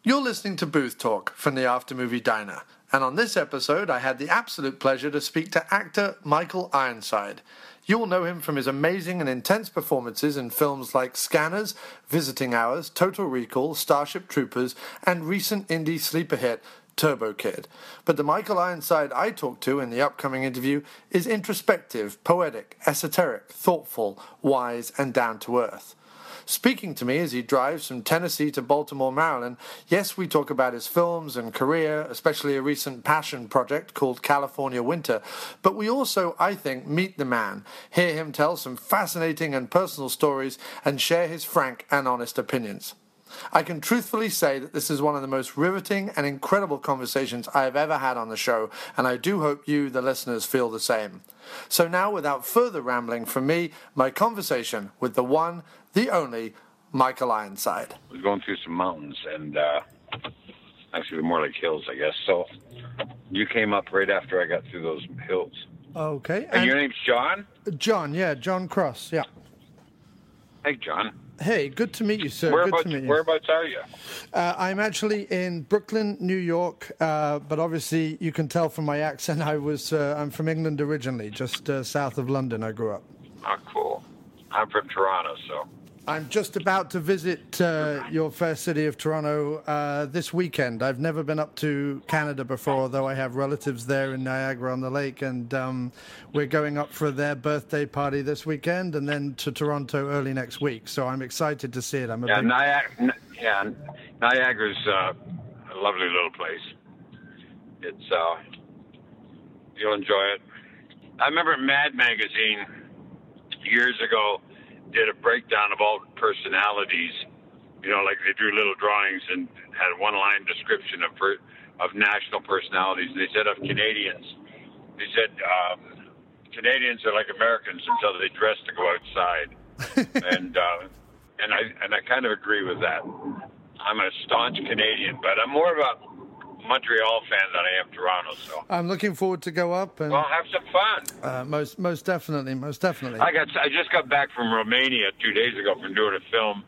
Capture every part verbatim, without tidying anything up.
You're listening to Booth Talk from the Aftermovie Diner, and on this episode I had the absolute pleasure to speak to actor Michael Ironside. You will know him from his amazing and intense performances in films like Scanners, Visiting Hours, Total Recall, Starship Troopers, and recent indie sleeper hit Turbo Kid. But the Michael Ironside I talked to in the upcoming interview is introspective, poetic, esoteric, thoughtful, wise, and down-to-earth. Speaking to me as he drives from Tennessee to Baltimore, Maryland, yes, we talk about his films and career, especially a recent passion project called California Winter, but we also, I think, meet the man, hear him tell some fascinating and personal stories, and share his frank and honest opinions. I can truthfully say that this is one of the most riveting and incredible conversations I have ever had on the show, and I do hope you, the listeners, feel the same. So now, without further rambling from me, my conversation with the one, the only, Michael Ironside. I was going through some mountains, and uh, actually more like hills, I guess. So you came up right after I got through those hills. Okay. And, and your name's John? John, yeah, John Cross, yeah. Hey, John. Hey, good to meet you, sir. Whereabouts, good to meet you. Whereabouts are you? Uh, I'm actually in Brooklyn, New York, uh, but obviously you can tell from my accent I was uh, I'm from England originally, just uh, south of London. I grew up. Oh, cool. I'm from Toronto, so. I'm just about to visit uh, your fair city of Toronto uh, this weekend. I've never been up to Canada before, although I have relatives there in Niagara-on-the-Lake, and um, we're going up for their birthday party this weekend and then to Toronto early next week. So I'm excited to see it. I'm a yeah, big... Niagara, yeah, Niagara's uh, a lovely little place. It's uh, you'll enjoy it. I remember Mad Magazine years ago did a breakdown of all personalities, you know, like they drew little drawings and had a one-line description of per, of national personalities. And they said of Canadians, they said um, Canadians are like Americans until they dress to go outside, and uh, and I and I kind of agree with that. I'm a staunch Canadian, but I'm more of a Montreal fan than I am Toronto. So I'm looking forward to go up and well, have some fun. Uh, most most definitely, most definitely. I got I just got back from Romania two days ago from doing a film,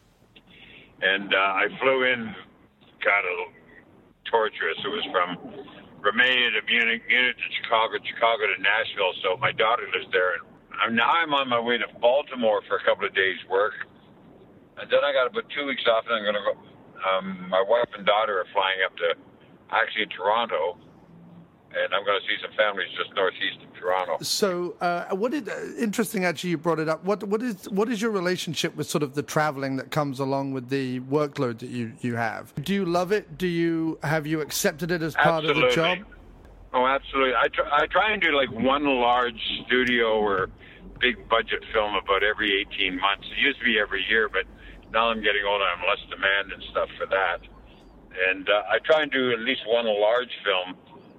and uh, I flew in, got a little torturous. It was from Romania to Munich, Munich to Chicago, Chicago to Nashville. So my daughter lives there, and I'm, now I'm on my way to Baltimore for a couple of days' work, and then I got about two weeks off, and I'm going to go. Um, my wife and daughter are flying up to. Actually in Toronto, and I'm going to see some families just northeast of Toronto. So, uh, what did uh, interesting? Actually, you brought it up. What what is what is your relationship with sort of the traveling that comes along with the workload that you, you have? Do you love it? Do you have you accepted it as part absolutely. of the job? Oh, absolutely. I try, I try and do like one large studio or big budget film about every eighteen months. It used to be every year, but now I'm getting older. I'm less demand and stuff for that. And uh, I try and do at least one large film.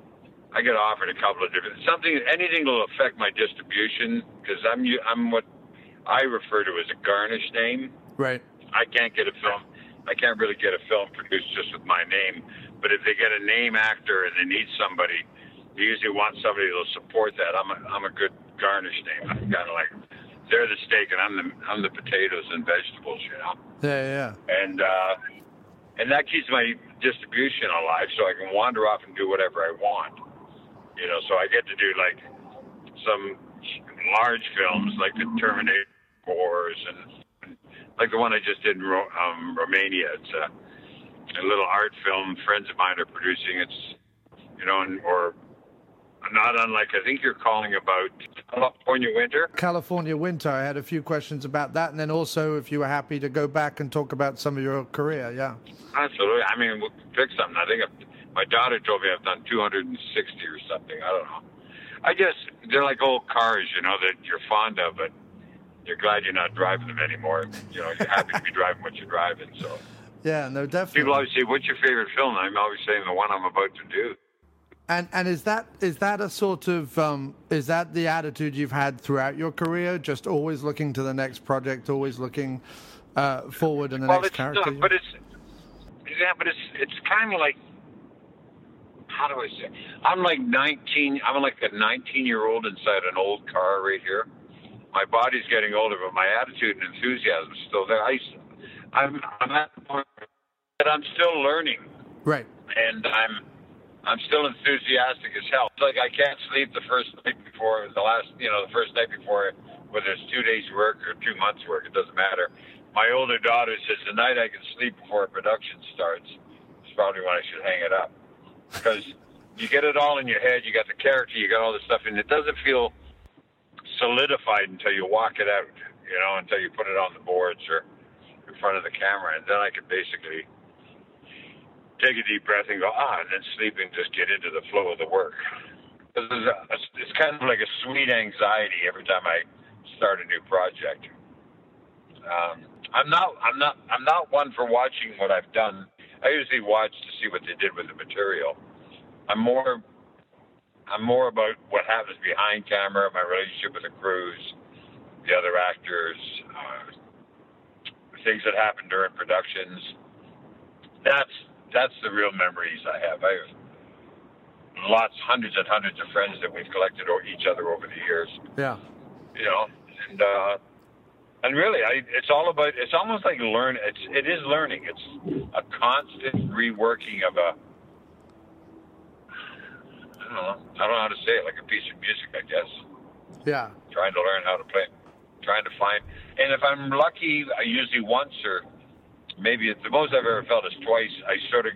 I get offered a couple of different something, anything that will affect my distribution, because I'm I'm what I refer to as a garnish name. Right. I can't get a film. I can't really get a film produced just with my name. But if they get a name actor and they need somebody, they usually want somebody that'll support that. I'm a I'm a good garnish name. I'm kind of like they're the steak and I'm the I'm the potatoes and vegetables, you know. Yeah, yeah. And. uh And that keeps my distribution alive, so I can wander off and do whatever I want. You know, so I get to do like some large films, like the Terminator Wars, and like the one I just did in Ro- um, Romania. It's a, a little art film. Friends of mine are producing. It's, you know, and, or not unlike I think you're calling about California Winter. California Winter. I had a few questions about that, and then also if you were happy to go back and talk about some of your career. Yeah. Absolutely. I mean, we'll pick something. I think I've, my daughter told me I've done two hundred sixty or something. I don't know. I just, they're like old cars, you know, that you're fond of, but you're glad you're not driving them anymore. You know, you're happy to be driving what you're driving. So. Yeah, no, definitely. People always say, what's your favorite film? I'm always saying the one I'm about to do. And and is that is that a sort of um, is that the attitude you've had throughout your career? Just always looking to the next project, always looking uh, forward in the well, next it's character. Not, but it's yeah, but it's it's kind of like how do I say? I'm like nineteen. I'm like a nineteen year old inside an old car right here. My body's getting older, but my attitude and enthusiasm is still there. I, I'm I'm at the point But I'm still learning. Right. And I'm I'm still enthusiastic as hell. It's like I can't sleep the first night before, the last, you know, the first night before, whether it's two days' work or two months' work, it doesn't matter. My older daughter says, the night I can sleep before a production starts is probably when I should hang it up. Because you get it all in your head, you got the character, you got all this stuff, and it doesn't feel solidified until you walk it out, you know, until you put it on the boards or in front of the camera. And then I can basically take a deep breath and go, ah, and then sleep and just get into the flow of the work. It's, a, it's kind of like a sweet anxiety every time I start a new project. Um, I'm not, I'm not, I'm not one for watching what I've done. I usually watch to see what they did with the material. I'm more, I'm more about what happens behind camera, my relationship with the crews, the other actors, uh, things that happen during productions. That's That's the real memories I have. I have lots, hundreds and hundreds of friends that we've collected or each other over the years. Yeah. You know, and uh, and really, I, it's all about. It's almost like learn. It's it is learning. It's a constant reworking of a. I don't know. I don't know how to say it. Like a piece of music, I guess. Yeah. Trying to learn how to play. Trying to find. And if I'm lucky, I usually once or. Maybe it's the most I've ever felt is twice. I sort of,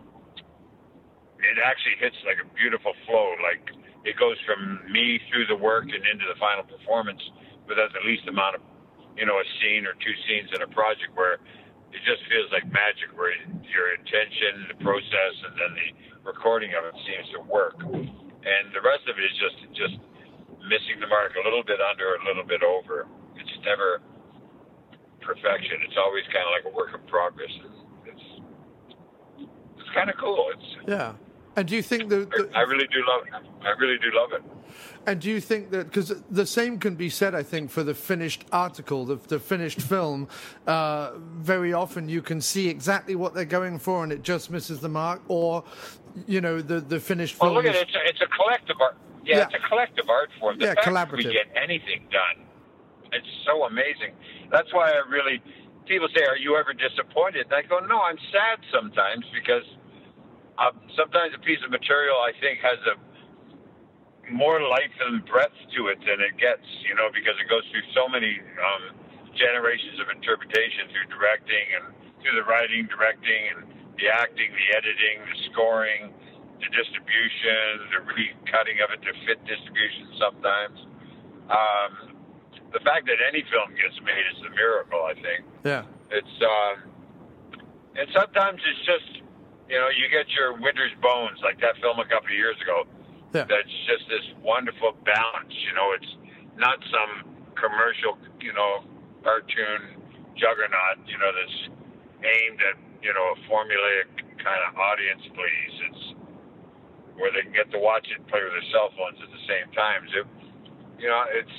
it actually hits like a beautiful flow. Like it goes from me through the work and into the final performance without the least amount of, you know, a scene or two scenes in a project where it just feels like magic, where your intention, the process, and then the recording of it seems to work. And the rest of it is just, just missing the mark a little bit under, a little bit over. It's never perfection. It's always kind of like a work in progress. It's it's kind of cool. It's yeah. And do you think that, that I really do love it. I really do love it. And do you think that, because the same can be said, I think, for the finished article, the, the finished film, uh, very often you can see exactly what they're going for and it just misses the mark, or, you know, the, the finished film. Well, look at is, it. It's a, it's a collective art. Yeah, yeah, it's a collective art form. The yeah, fact collaborative. that we get anything done, it's so amazing. That's why I really, people say, are you ever disappointed? And I go, no, I'm sad sometimes because uh, sometimes a piece of material I think has a more life and breadth to it than it gets, you know, because it goes through so many um, generations of interpretation through directing and through the writing, directing, and the acting, the editing, the scoring, the distribution, the recutting of it to fit distribution sometimes. Um, The fact that any film gets made is a miracle, I think. Yeah. It's, uh, and sometimes it's just, you know, you get your Winter's Bones, like that film a couple of years ago. Yeah. That's just this wonderful balance, you know, it's not some commercial, you know, cartoon juggernaut, you know, that's aimed at, you know, a formulaic kind of audience please. It's where they can get to watch it and play with their cell phones at the same time. So, you know, it's,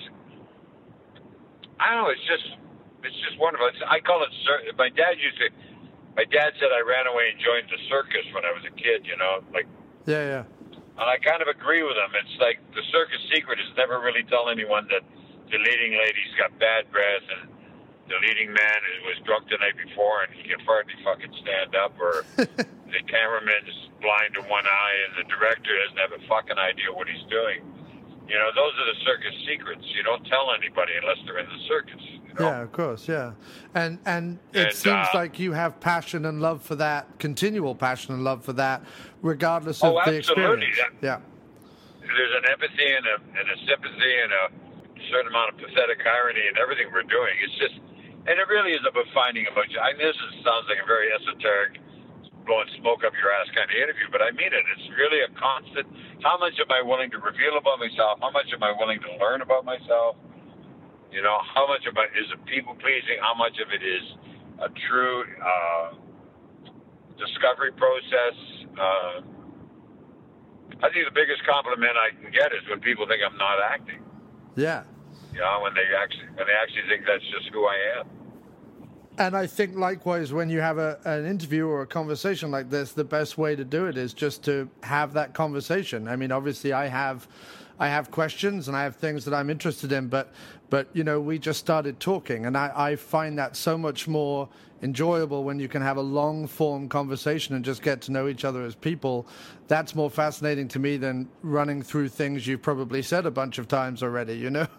I don't know. It's just, it's just wonderful. It's, I call it. My dad used to. My dad said I ran away and joined the circus when I was a kid. You know, like. Yeah, yeah. And I kind of agree with him. It's like the circus secret is never really tell anyone that the leading lady's got bad breath and the leading man was drunk the night before and he can hardly fucking stand up, or the cameraman's blind in one eye and the director doesn't have a fucking idea what he's doing. You know, those are the circus secrets. You don't tell anybody unless they're in the circus. You know? Yeah, of course, yeah. And and it and, seems uh, like you have passion and love for that, continual passion and love for that, regardless oh, of the absolutely. experience. That, yeah. There's an empathy and a, and a sympathy and a certain amount of pathetic irony in everything we're doing. It's just, and it really is about finding emotion. I mean, this is, sounds like a very esoteric, blowing smoke up your ass kind of interview, but I mean it. It's really a constant. How much am I willing to reveal about myself? How much am I willing to learn about myself? You know, how much of it is it people pleasing? How much of it is a true uh, discovery process? Uh, I think the biggest compliment I can get is when people think I'm not acting. Yeah. You know, when they actually when they actually think that's just who I am. And I think likewise, when you have a, an interview or a conversation like this, the best way to do it is just to have that conversation. I mean, obviously, I have, I have questions and I have things that I'm interested in, but, but you know, we just started talking, and I, I find that so much more enjoyable when you can have a long-form conversation and just get to know each other as people. That's more fascinating to me than running through things you've probably said a bunch of times already, you know?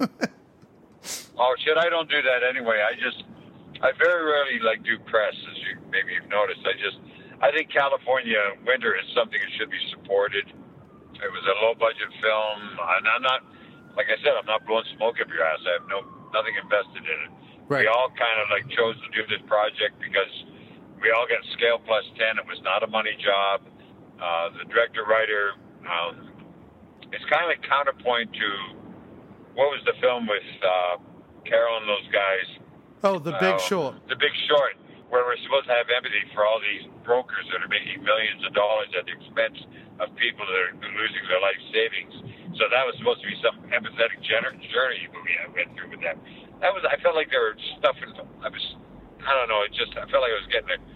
Oh, shit, I don't do that anyway. I just, I very rarely, like, do press, as you maybe you've noticed. I just, I think California Winter is something that should be supported. It was a low-budget film, and I'm not, like I said, I'm not blowing smoke up your ass. I have no nothing invested in it. Right. We all kind of, like, chose to do this project because we all got scale plus ten. It was not a money job. Uh, the director-writer, um, it's kind of like counterpoint to, what was the film with uh, Carol and those guys? Oh, The Big Uh, Short. The Big Short, where we're supposed to have empathy for all these brokers that are making millions of dollars at the expense of people that are losing their life savings. So that was supposed to be some empathetic journey movie I went through with them. That was, I felt like they were stuffing, I was, I don't know, it just, I felt like I was getting a,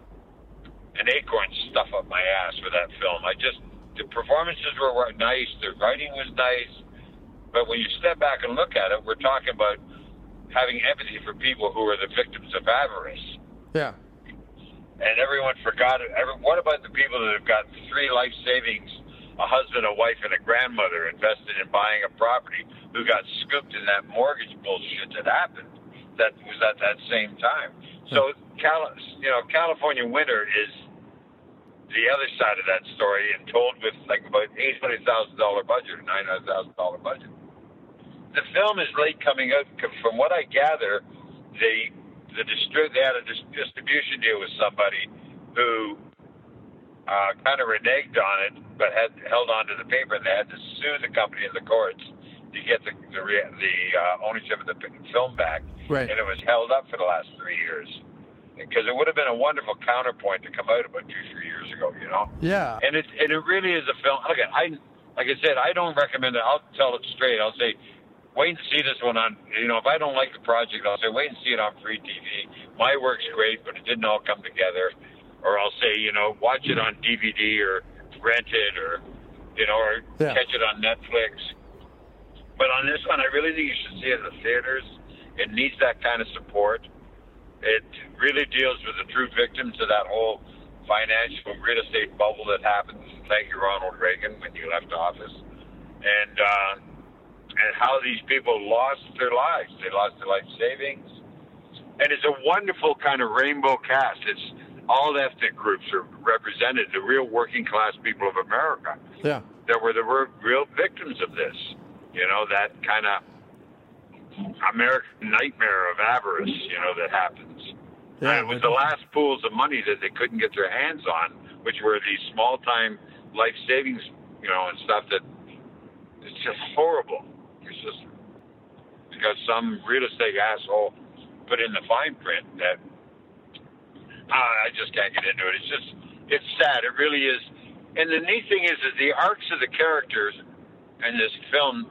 an acorn stuff up my ass with that film. I just, the performances were, were nice, the writing was nice, but when you step back and look at it, we're talking about having empathy for people who are the victims of avarice. Yeah. And everyone forgot it. Every, what about the people that have got three life savings, a husband, a wife, and a grandmother invested in buying a property who got scooped in that mortgage bullshit that happened? That was at that same time. So, Cal, you know, California Winter is the other side of that story, and told with like about eight hundred thousand dollar budget or nine hundred thousand dollar budget. The film is late coming out. From what I gather, they the distri- they had a dis- distribution deal with somebody who uh, kind of reneged on it, but had held on to the paper, and they had to sue the company in the courts to get the the, re- the uh, ownership of the film back. Right. And it was held up for the last three years. Because it would have been a wonderful counterpoint to come out about two, three years ago, you know? Yeah. And it and it really is a film. Look, I, like I said, I don't recommend it. I'll tell it straight. I'll say, wait and see this one on, you know, if I don't like the project, I'll say, wait and see it on free T V. My work's great, but it didn't all come together. Or I'll say, you know, watch it on D V D or rent it or, you know, or yeah. catch it on Netflix. But on this one, I really think you should see it in the theaters. It needs that kind of support. It really deals with the true victims of that whole financial real estate bubble that happened. Thank you, Ronald Reagan, when you left office. And, uh, and how these people lost their lives. They lost their life savings. And it's a wonderful kind of rainbow cast. It's all ethnic groups are represented, the real working class people of America. Yeah. That were the real victims of this. You know, that kind of American nightmare of avarice, you know, that happens. Yeah, and it was the last pools of money that they couldn't get their hands on, which were these small-time life savings, you know, and stuff that it's just horrible. It's just because some real estate asshole put in the fine print that uh, I just can't get into it. It's just, it's sad. It really is. And the neat thing is, is the arcs of the characters in this film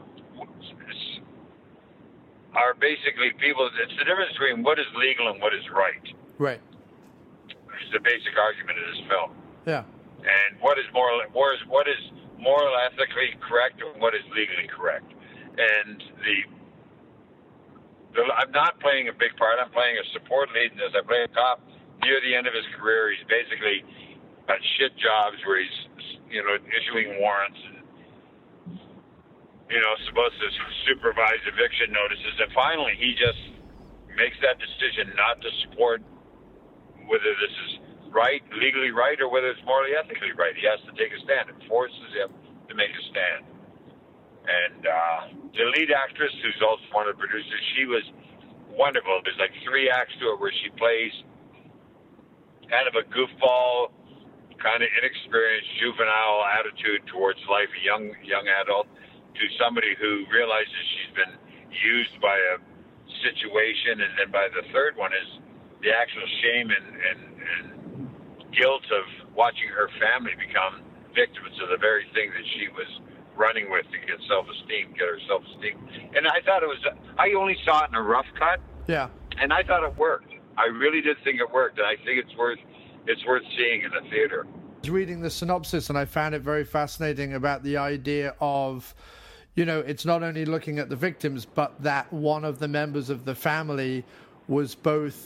are basically people. It's the difference between what is legal and what is right. Right. It's the basic argument of this film. Yeah. And what is moral, what is what is moral, ethically correct, and what is legally correct. And the, the I'm not playing a big part. I'm playing a support lead in this. I play a cop near the end of his career. He's basically got shit jobs where he's, you know, issuing warrants and, you know, supposed to supervise eviction notices. And finally, he just makes that decision not to support whether this is right, legally right, or whether it's morally, ethically right. He has to take a stand. It forces him to make a stand. And uh, the lead actress, who's also one of the producers, she was wonderful. There's like three acts to it where she plays kind of a goofball, kind of inexperienced, juvenile attitude towards life, a young young adult, to somebody who realizes she's been used by a situation, and then by the third one is the actual shame and, and, and guilt of watching her family become victims of the very thing that she was running with to get self-esteem, get her self-esteem. And I thought it was, I only saw it in a rough cut. Yeah. And I thought it worked. I really did think it worked, and I think it's worth, it's worth seeing in the theater. I was reading the synopsis, and I found it very fascinating about the idea of, you know, it's not only looking at the victims, but that one of the members of the family was both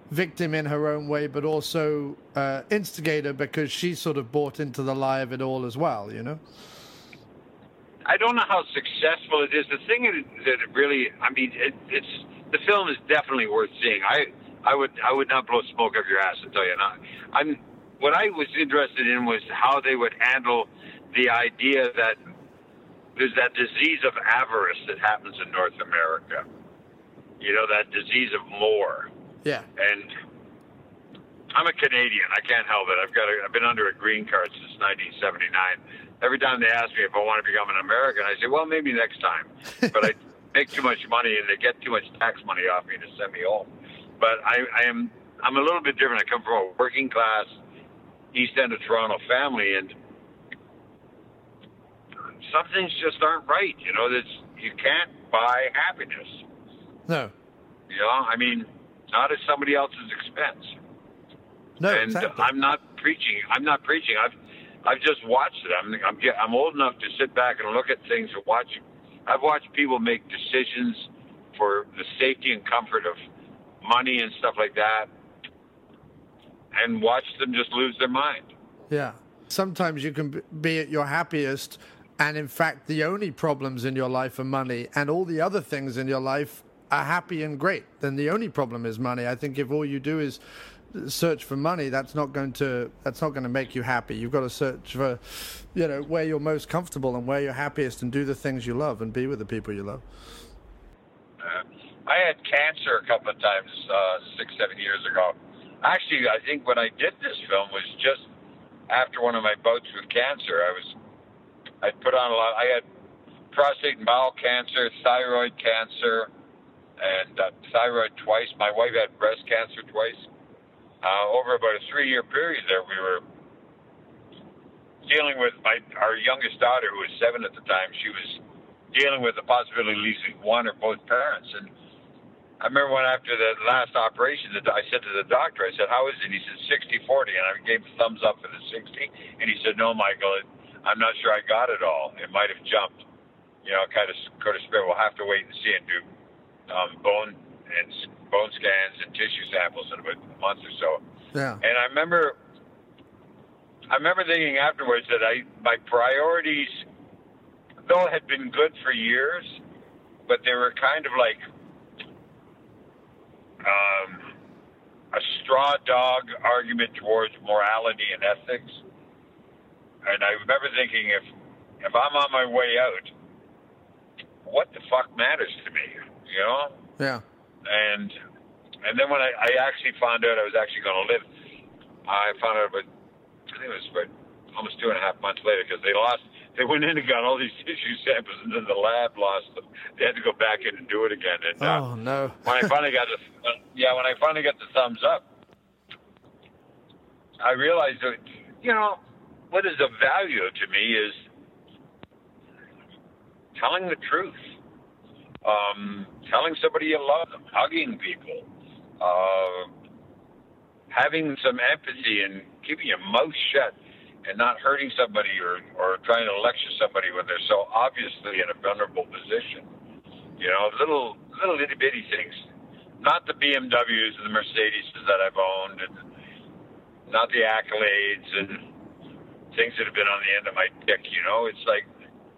victim in her own way, but also uh, instigator because she sort of bought into the lie of it all as well, you know? I don't know how successful it is. The thing that it really, I mean, it, it's the film is definitely worth seeing. I, I would, I would not blow smoke up your ass and tell you not. I'm. What I was interested in was how they would handle the idea that there's that disease of avarice that happens in North America. You know, that disease of more. Yeah. And I'm a Canadian. I can't help it. I've got. A, I've been under a green card since nineteen seventy-nine. Every time they ask me if I want to become an American, I say, well, maybe next time. But I make too much money and they get too much tax money off me to send me home. But I, I am, I'm a little bit different. I come from a working class East End of Toronto family, and some things just aren't right. You know, that's, you can't buy happiness. No. You know, I mean, not at somebody else's expense. No, and exactly. I'm not preaching. I'm not preaching. I've I've just watched it. I'm I'm I'm old enough to sit back and look at things and watch. I've watched people make decisions for the safety and comfort of money and stuff like that, and watch them just lose their mind. Yeah. Sometimes you can be at your happiest, and in fact, the only problems in your life are money, and all the other things in your life are happy and great. Then the only problem is money. I think if all you do is search for money, that's not going to that's not going to make you happy. You've got to search for, you know, where you're most comfortable and where you're happiest, and do the things you love and be with the people you love. Uh, I had cancer a couple of times uh, six, seven years ago. Actually, I think when I did this film was just after one of my bouts with cancer. I was I put on a lot. I had prostate and bowel cancer, thyroid cancer, and uh, thyroid twice. My wife had breast cancer twice. Uh, over about a three-year period there, we were dealing with my our youngest daughter, who was seven at the time. She was dealing with the possibility of losing one or both parents. And I remember when after the last operation, that I said to the doctor, I said, how is it? He said, sixty forty. And I gave a thumbs up for the sixty. And he said, no, Michael, I'm not sure I got it all. It might have jumped. You know, kind of could have spent. We'll have to wait and see and do um, bone and bone scans and tissue samples in about a month or so. Yeah. And I remember, I remember thinking afterwards that I my priorities, though, had been good for years, but they were kind of like um, a straw dog argument towards morality and ethics. And I remember thinking, if if I'm on my way out, what the fuck matters to me, you know? Yeah. And and then when I, I actually found out I was actually going to live, I found out about, I think it was about almost two and a half months later, because they lost, they went in and got all these tissue samples, and then the lab lost them. They had to go back in and do it again. And, uh, oh, no. when I finally got the, uh, yeah, when I finally got the thumbs up, I realized that, you know, what is of value to me is telling the truth. Um, telling somebody you love them, hugging people, uh, having some empathy and keeping your mouth shut and not hurting somebody or, or trying to lecture somebody when they're so obviously in a vulnerable position. You know, little little itty bitty things. Not the B M Ws and the Mercedes that I've owned, and not the accolades and things that have been on the end of my dick, you know. It's like,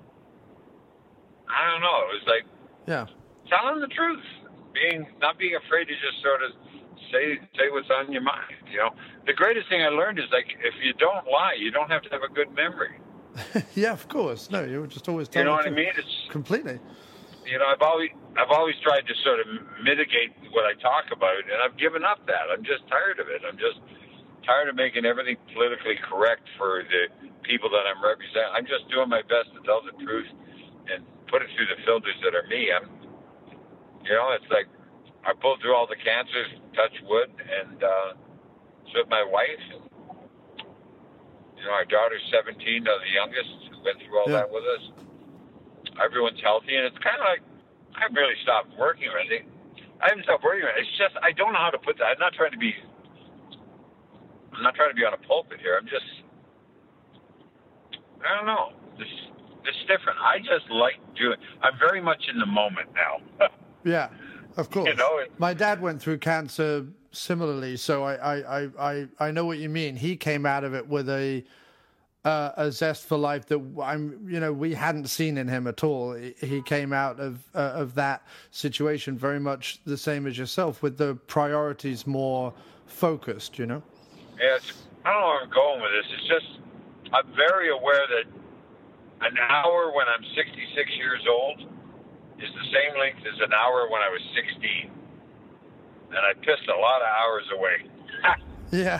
I don't know, it was like, yeah, telling the truth, being not being afraid to just sort of say say what's on your mind. You know, the greatest thing I learned is, like, if you don't lie, you don't have to have a good memory. Yeah, of course. No, you just always tell you know the what truth. I mean? It's completely. You know, I've always I've always tried to sort of mitigate what I talk about, and I've given up that. I'm just tired of it. I'm just tired of making everything politically correct for the people that I'm representing. I'm just doing my best to tell the truth and put it through the filters that are me. I'm, you know, it's like I pulled through all the cancers, touch wood, and uh, so with my wife. And, you know, our daughter's seventeen, uh, the youngest, who went through all Yeah. that with us. Everyone's healthy, and it's kind of like I haven't really stopped working or anything. I haven't stopped working. It's just I don't know how to put that. I'm not trying to be. I'm not trying to be on a pulpit here. I'm just. I don't know. This. It's different. I just like doing. I'm very much in the moment now. Yeah, of course. You know, it, my dad went through cancer similarly. So I, I, I, I, I know what you mean. He came out of it with a uh, a zest for life that I'm, you know, we hadn't seen in him at all. He came out of uh, of that situation very much the same as yourself, with the priorities more focused. You know. Yeah, it's, I don't know where I'm going with this. It's just I'm very aware that an hour when I'm sixty-six years old is the same length as an hour when I was sixteen. And I pissed a lot of hours away. Yeah.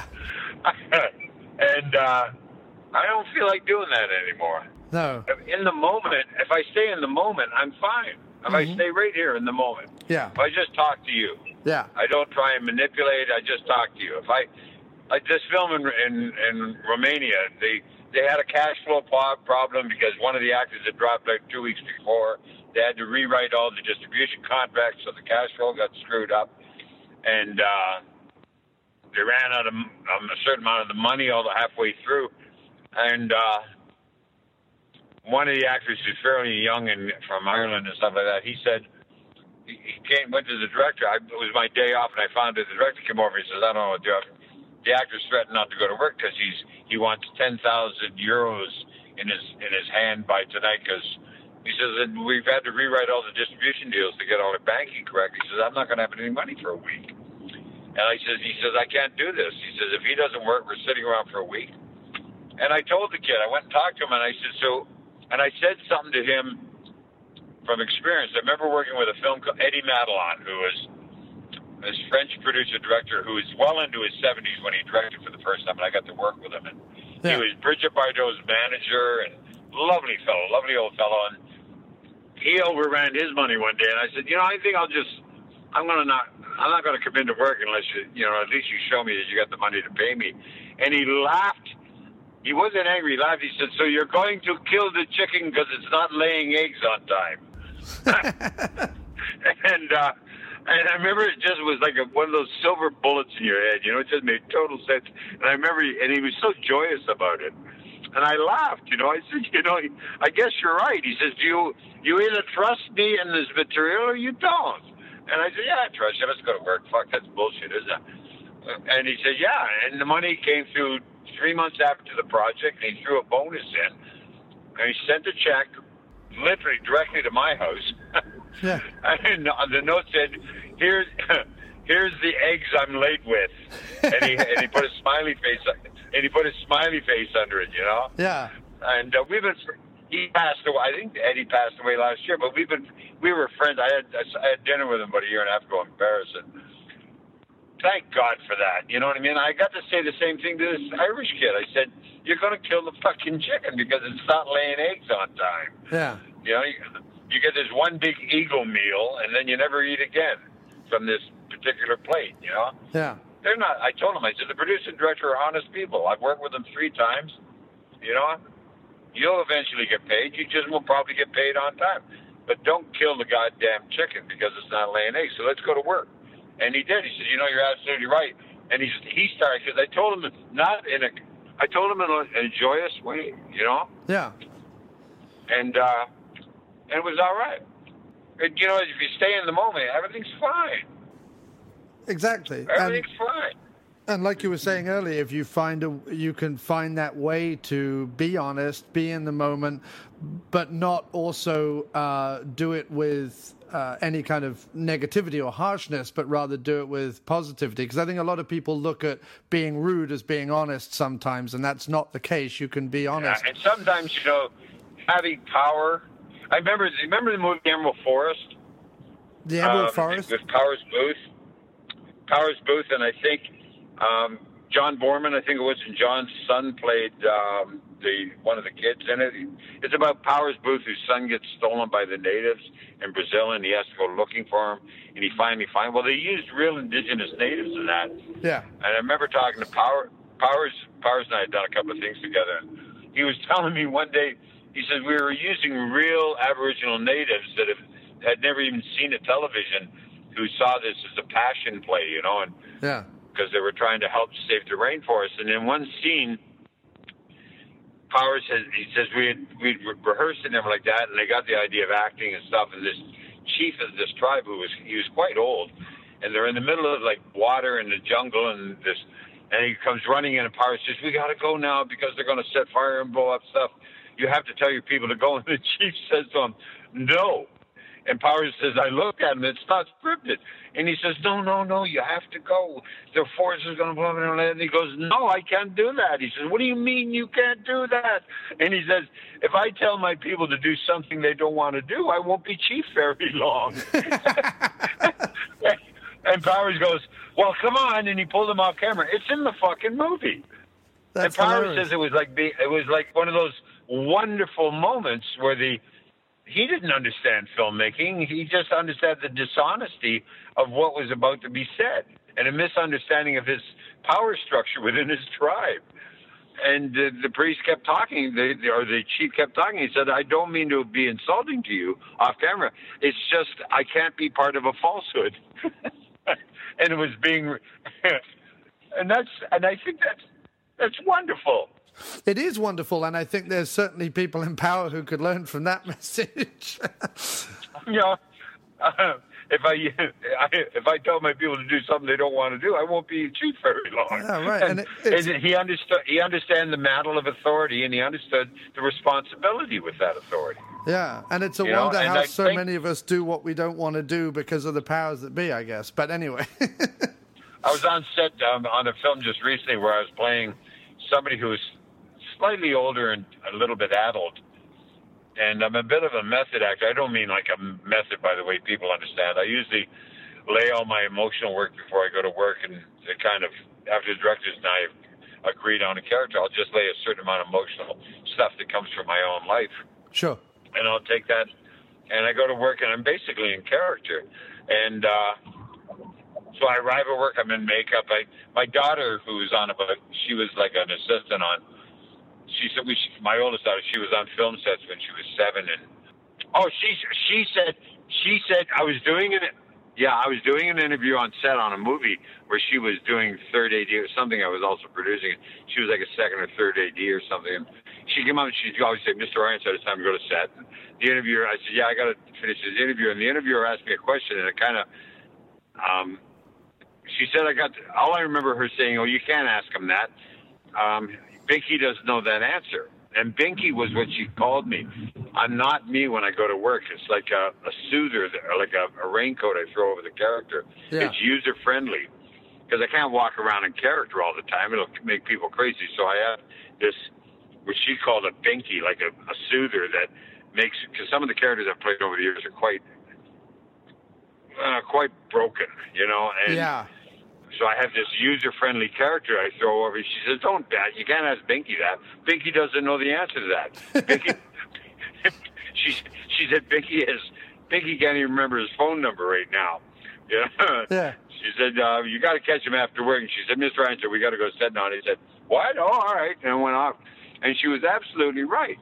And uh, I don't feel like doing that anymore. No. In the moment, if I stay in the moment, I'm fine. If mm-hmm. I stay right here in the moment. Yeah. If I just talk to you. Yeah. I don't try and manipulate. I just talk to you. If I, like this film in, in, in Romania, they, they had a cash flow problem because one of the actors had dropped out two weeks before. They had to rewrite all the distribution contracts, so the cash flow got screwed up. And uh, they ran out of um, a certain amount of the money all the halfway through. And uh, one of the actors who's fairly young and from Ireland and stuff like that, he said, he came, went to the director. I, it was my day off, and I found that the director came over. He says, I don't know what to do. The actor's threatened not to go to work because he's he wants ten thousand euros in his in his hand by tonight because he says that we've had to rewrite all the distribution deals to get all the banking correct. He says, I'm not going to have any money for a week. And I says, he says, I can't do this. He says, if he doesn't work, we're sitting around for a week. And I told the kid, I went and talked to him, and I said, so, and I said something to him from experience. I remember working with a film called Eddie Madelon, who was this French producer-director who was well into his seventies when he directed for the first time, and I got to work with him. And yeah. He was Brigitte Bardot's manager, and lovely fellow, lovely old fellow. And he overran his money one day, and I said, you know, I think I'll just, I'm going to not, I'm not going to come into work unless you, you know, at least you show me that you got the money to pay me. And he laughed. He wasn't angry. He laughed. He said, so you're going to kill the chicken because it's not laying eggs on time. and, uh, and I remember it just was like a, one of those silver bullets in your head, you know, it just made total sense. And I remember, he, and he was so joyous about it. And I laughed, you know, I said, you know, I guess you're right. He says, do you, you either trust me in this material or you don't? And I said, yeah, I trust you. Let's go to work. Fuck, that's bullshit, isn't it? And he said, yeah. And the money came through three months after the project, and he threw a bonus in. And he sent a check literally directly to my house. Yeah. And the note said, here's, here's the eggs I'm late with. And he, and he put a smiley face and he put a smiley face under it, you know? Yeah. And uh, we've been, he passed away, I think Eddie passed away last year, but we've been, we were friends. I had, I had dinner with him about a year and a half ago in Paris, and thank God for that. You know what I mean? I got to say the same thing to this Irish kid. I said, you're going to kill the fucking chicken because it's not laying eggs on time. Yeah. You know, you, you get this one big eagle meal, and then you never eat again from this particular plate, you know? Yeah. They're not, I told him, I said, the producer and director are honest people. I've worked with them three times, you know? You'll eventually get paid. You just will probably get paid on time. But don't kill the goddamn chicken because it's not laying eggs. So let's go to work. And he did. He said, you know, you're absolutely right. And he he started, because I told him not in a, I told him in a, in a joyous way, you know? Yeah. And, uh, and it was all right. And, you know, if you stay in the moment, everything's fine. Exactly. Everything's and, fine. And like you were saying earlier, if you find a, you can find that way to be honest, be in the moment, but not also uh, do it with uh, any kind of negativity or harshness, but rather do it with positivity. Because I think a lot of people look at being rude as being honest sometimes, and that's not the case. You can be honest. Yeah, and sometimes, you know, having power. I remember, remember the movie Emerald Forest? The Emerald um, Forest? With Powers Booth. Powers Booth, and I think um, John Borman, I think it was, and John's son played um, the one of the kids in it. It's about Powers Booth, whose son gets stolen by the natives in Brazil, and he has to go looking for him, and he finally finds. Well, they used real indigenous natives in that. Yeah. And I remember talking to Power, Powers. Powers and I had done a couple of things together. And he was telling me one day, he said, we were using real Aboriginal natives that have, had never even seen a television, who saw this as a passion play, you know, and yeah, because they were trying to help save the rainforest. And in one scene, Powers says, he says we had we'd rehearsed and everything like that, and they got the idea of acting and stuff. And this chief of this tribe, who was he was quite old, and they're in the middle of like water in the jungle, and this, and he comes running in, and Powers says, "We got to go now because they're going to set fire and blow up stuff. You have to tell your people to go." And the chief says to him, "No." And Powers says, I look at him, it's not scripted. And he says, no, no, no, you have to go. The force is going to blow up. And he goes, no, I can't do that. He says, what do you mean you can't do that? And he says, if I tell my people to do something they don't want to do, I won't be chief very long. And Powers goes, well, come on. And he pulled him off camera. It's in the fucking movie. That's and Powers hilarious. says it was like be, it was like one of those wonderful moments where the he didn't understand filmmaking. He just understood the dishonesty of what was about to be said and a misunderstanding of his power structure within his tribe. And the, the priest kept talking, the, or the chief kept talking. He said, I don't mean to be insulting to you off camera. It's just I can't be part of a falsehood. And it was being, and that's, and I think that's, that's wonderful. It is wonderful, and I think there's certainly people in power who could learn from that message. You know, uh, if I if I tell my people to do something they don't want to do, I won't be chief very long. Yeah, right. And, and, it, and he understood. He understood the mantle of authority, and he understood the responsibility with that authority. Yeah, and it's a You know, wonder and how I so think- many of us do what we don't want to do because of the powers that be, I guess. But anyway. I was on set um, on a film just recently where I was playing somebody who was slightly older and a little bit adult. And I'm a bit of a method actor. I don't mean like a method by the way people understand. I usually lay all my emotional work before I go to work, and it kind of, after the directors and I have agreed on a character, I'll just lay a certain amount of emotional stuff that comes from my own life. Sure. And I'll take that, and I go to work, and I'm basically in character. And uh, so I arrive at work, I'm in makeup. I, my daughter, who's on about, she was like an assistant on, she said, we, my oldest daughter, she was on film sets when she was seven. And, oh, she, she said, she said, I was doing it. Yeah, I was doing an interview on set on a movie where she was doing third A D or something. I was also producing it. She was like a second or third A D or something. And she came up and she'd always say, Mister Ironside, it's time to go to set. And the interviewer, I said, yeah, I got to finish this interview. And the interviewer asked me a question, and it kind of, um, she said, I got, to, all I remember her saying, oh, you can't ask him that. Um, Binky doesn't know that answer. And Binky was what she called me. I'm not me when I go to work. It's like a, a soother, or like a, a raincoat I throw over the character. Yeah. It's user-friendly because I can't walk around in character all the time. It'll make people crazy. So I have this, what she called a Binky, like a, a soother that makes, because some of the characters I've played over the years are quite, uh, quite broken, you know? And Yeah. so I have this user-friendly character I throw over. She says, don't bat. You can't ask Binky that. Binky doesn't know the answer to that. Binky, she, she said, Binky, is, Binky can't even remember his phone number right now. You know? Yeah. She said, uh, you got to catch him after work. And she said, Mister Ryan, we got to go sit down. He said, what? Oh, all right. And I went off. And she was absolutely right.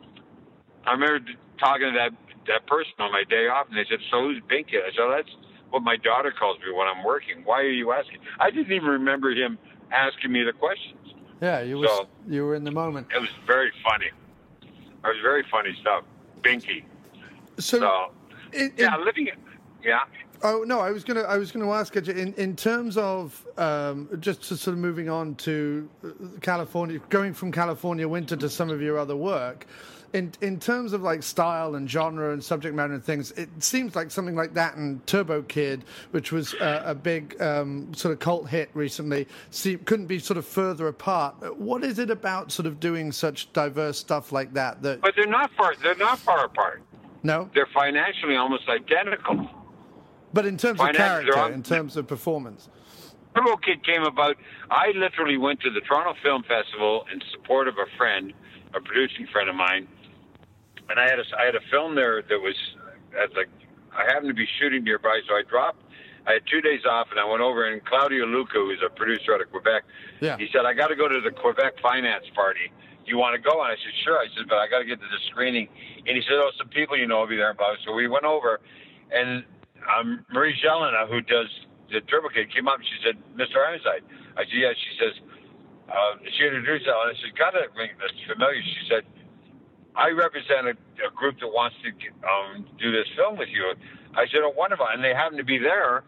I remember talking to that, that person on my day off, and they said, so who's Binky? I said, oh, that's what my daughter calls me when I'm working. Why are you asking? I didn't even remember him asking me the questions. Yeah, you were, So- you were in the moment. It was very funny. It was very funny stuff. Binky. So, So, in, in, yeah, living it. Yeah. Oh no, I was gonna I was gonna ask you in in terms of um, just to sort of moving on to California, going from California Winter to some of your other work. In in terms of like style and genre and subject matter and things, it seems like something like that and Turbo Kid, which was uh, a big um, sort of cult hit recently, see, couldn't be sort of further apart. What is it about sort of doing such diverse stuff like that that? But they're not far. They're not far apart. No, They're financially almost identical. but in terms of Financially, they're character, all- in terms of performance. Turbo Kid came about. I literally went to the Toronto Film Festival in support of a friend, a producing friend of mine, and I had a, I had a film there that was, as like, I happened to be shooting nearby, so I dropped. I had two days off, and I went over, and Claudio Luca, who's a producer out of Quebec, Yeah. he said, I got to go to the Quebec finance party. You want to go? And I said, sure. I said, but I got to get to the screening. And he said, oh, some people you know will be there. So we went over, and um, Marie Jelena, who does the Turbo Kid, came up, and she said, Mister Ironside. I said, yeah. She says, uh, she introduced herself, and I said, got that ring that's familiar. She said, I represent a, a group that wants to um, do this film with you. I said, oh, wonderful. And they happened to be there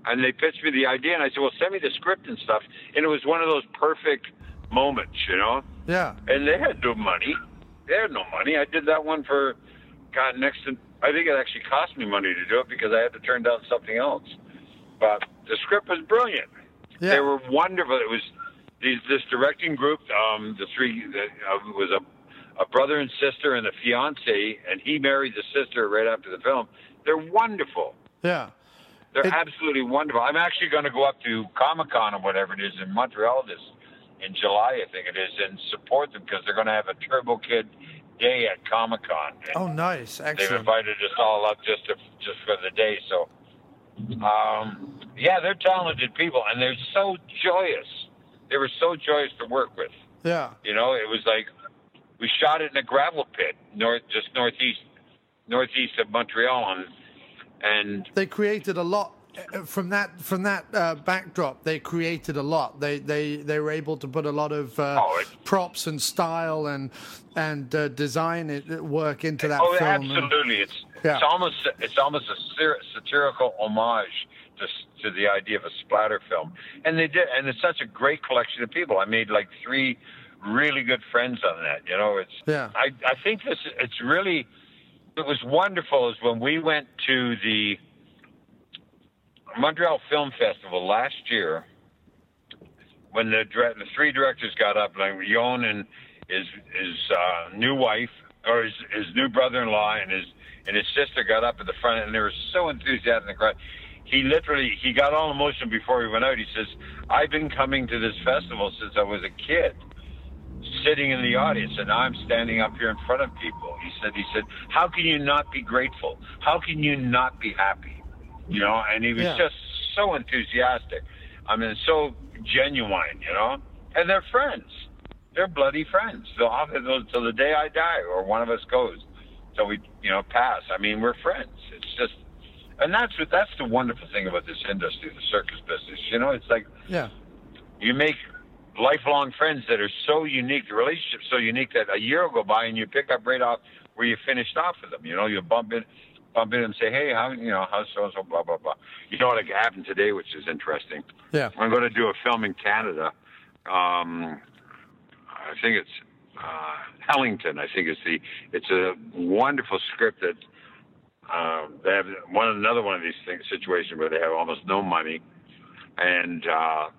and they pitched me the idea, and I said, well, send me the script and stuff. And it was one of those perfect moments, you know? Yeah. And they had no money. They had no money. I did that one for, God, next to, I think it actually cost me money to do it because I had to turn down something else. But the script was brilliant. Yeah. They were wonderful. It was these, this directing group, um, the three, uh, was a, a brother and sister and a fiance, and he married the sister right after the film. They're wonderful. Yeah. They're it, absolutely wonderful. I'm actually going to go up to Comic-Con or whatever it is in Montreal this in July, I think it is, and support them because they're going to have a Turbo Kid day at Comic-Con. Oh, nice. Excellent. They've invited us all up just to, just for the day. So, um, yeah, they're talented people, and they're so joyous. They were so joyous to work with. Yeah. You know, it was like we shot it in a gravel pit, north, just northeast, northeast of Montreal, and and they created a lot from that from that uh, backdrop. They created a lot. They they they were able to put a lot of uh, oh, it, props and style and and uh, design it, work into that oh, film. Absolutely, it's yeah. it's almost it's almost a satirical homage to to the idea of a splatter film, and they did, and it's such a great collection of people. I made like three really good friends on that. You know, it's yeah. I I think this it's really. It was wonderful is when we went to the Montreal Film Festival last year, when the the three directors got up, like Yon and his his uh, new wife, or his, his new brother-in-law and his and his sister got up at the front, and they were so enthusiastic in the crowd. He literally he got all emotional before he went out. He says, "I've been coming to this festival since I was a kid, sitting in the audience, and now I'm standing up here in front of people." He said, he said, how can you not be grateful? How can you not be happy? You know, and he was yeah. just so enthusiastic. I mean, so genuine, you know, and they're friends. They're bloody friends. They'll have it till the day I die or one of us goes. So we, you know, pass. I mean, we're friends. It's just, and that's what, that's the wonderful thing about this industry, the circus business. You know, it's like, yeah, you make lifelong friends that are so unique, the relationship's so unique that a year will go by and you pick up right off where you finished off with them. You know, you bump in, bump in and say, hey, how, you know, how's so-and-so, blah, blah, blah. You know what happened today, which is interesting. Yeah. I'm going to do a film in Canada. Um, I think it's uh, Hellington, I think it's the, it's a wonderful script that uh, they have one another one of these things, situations where they have almost no money. And, uh,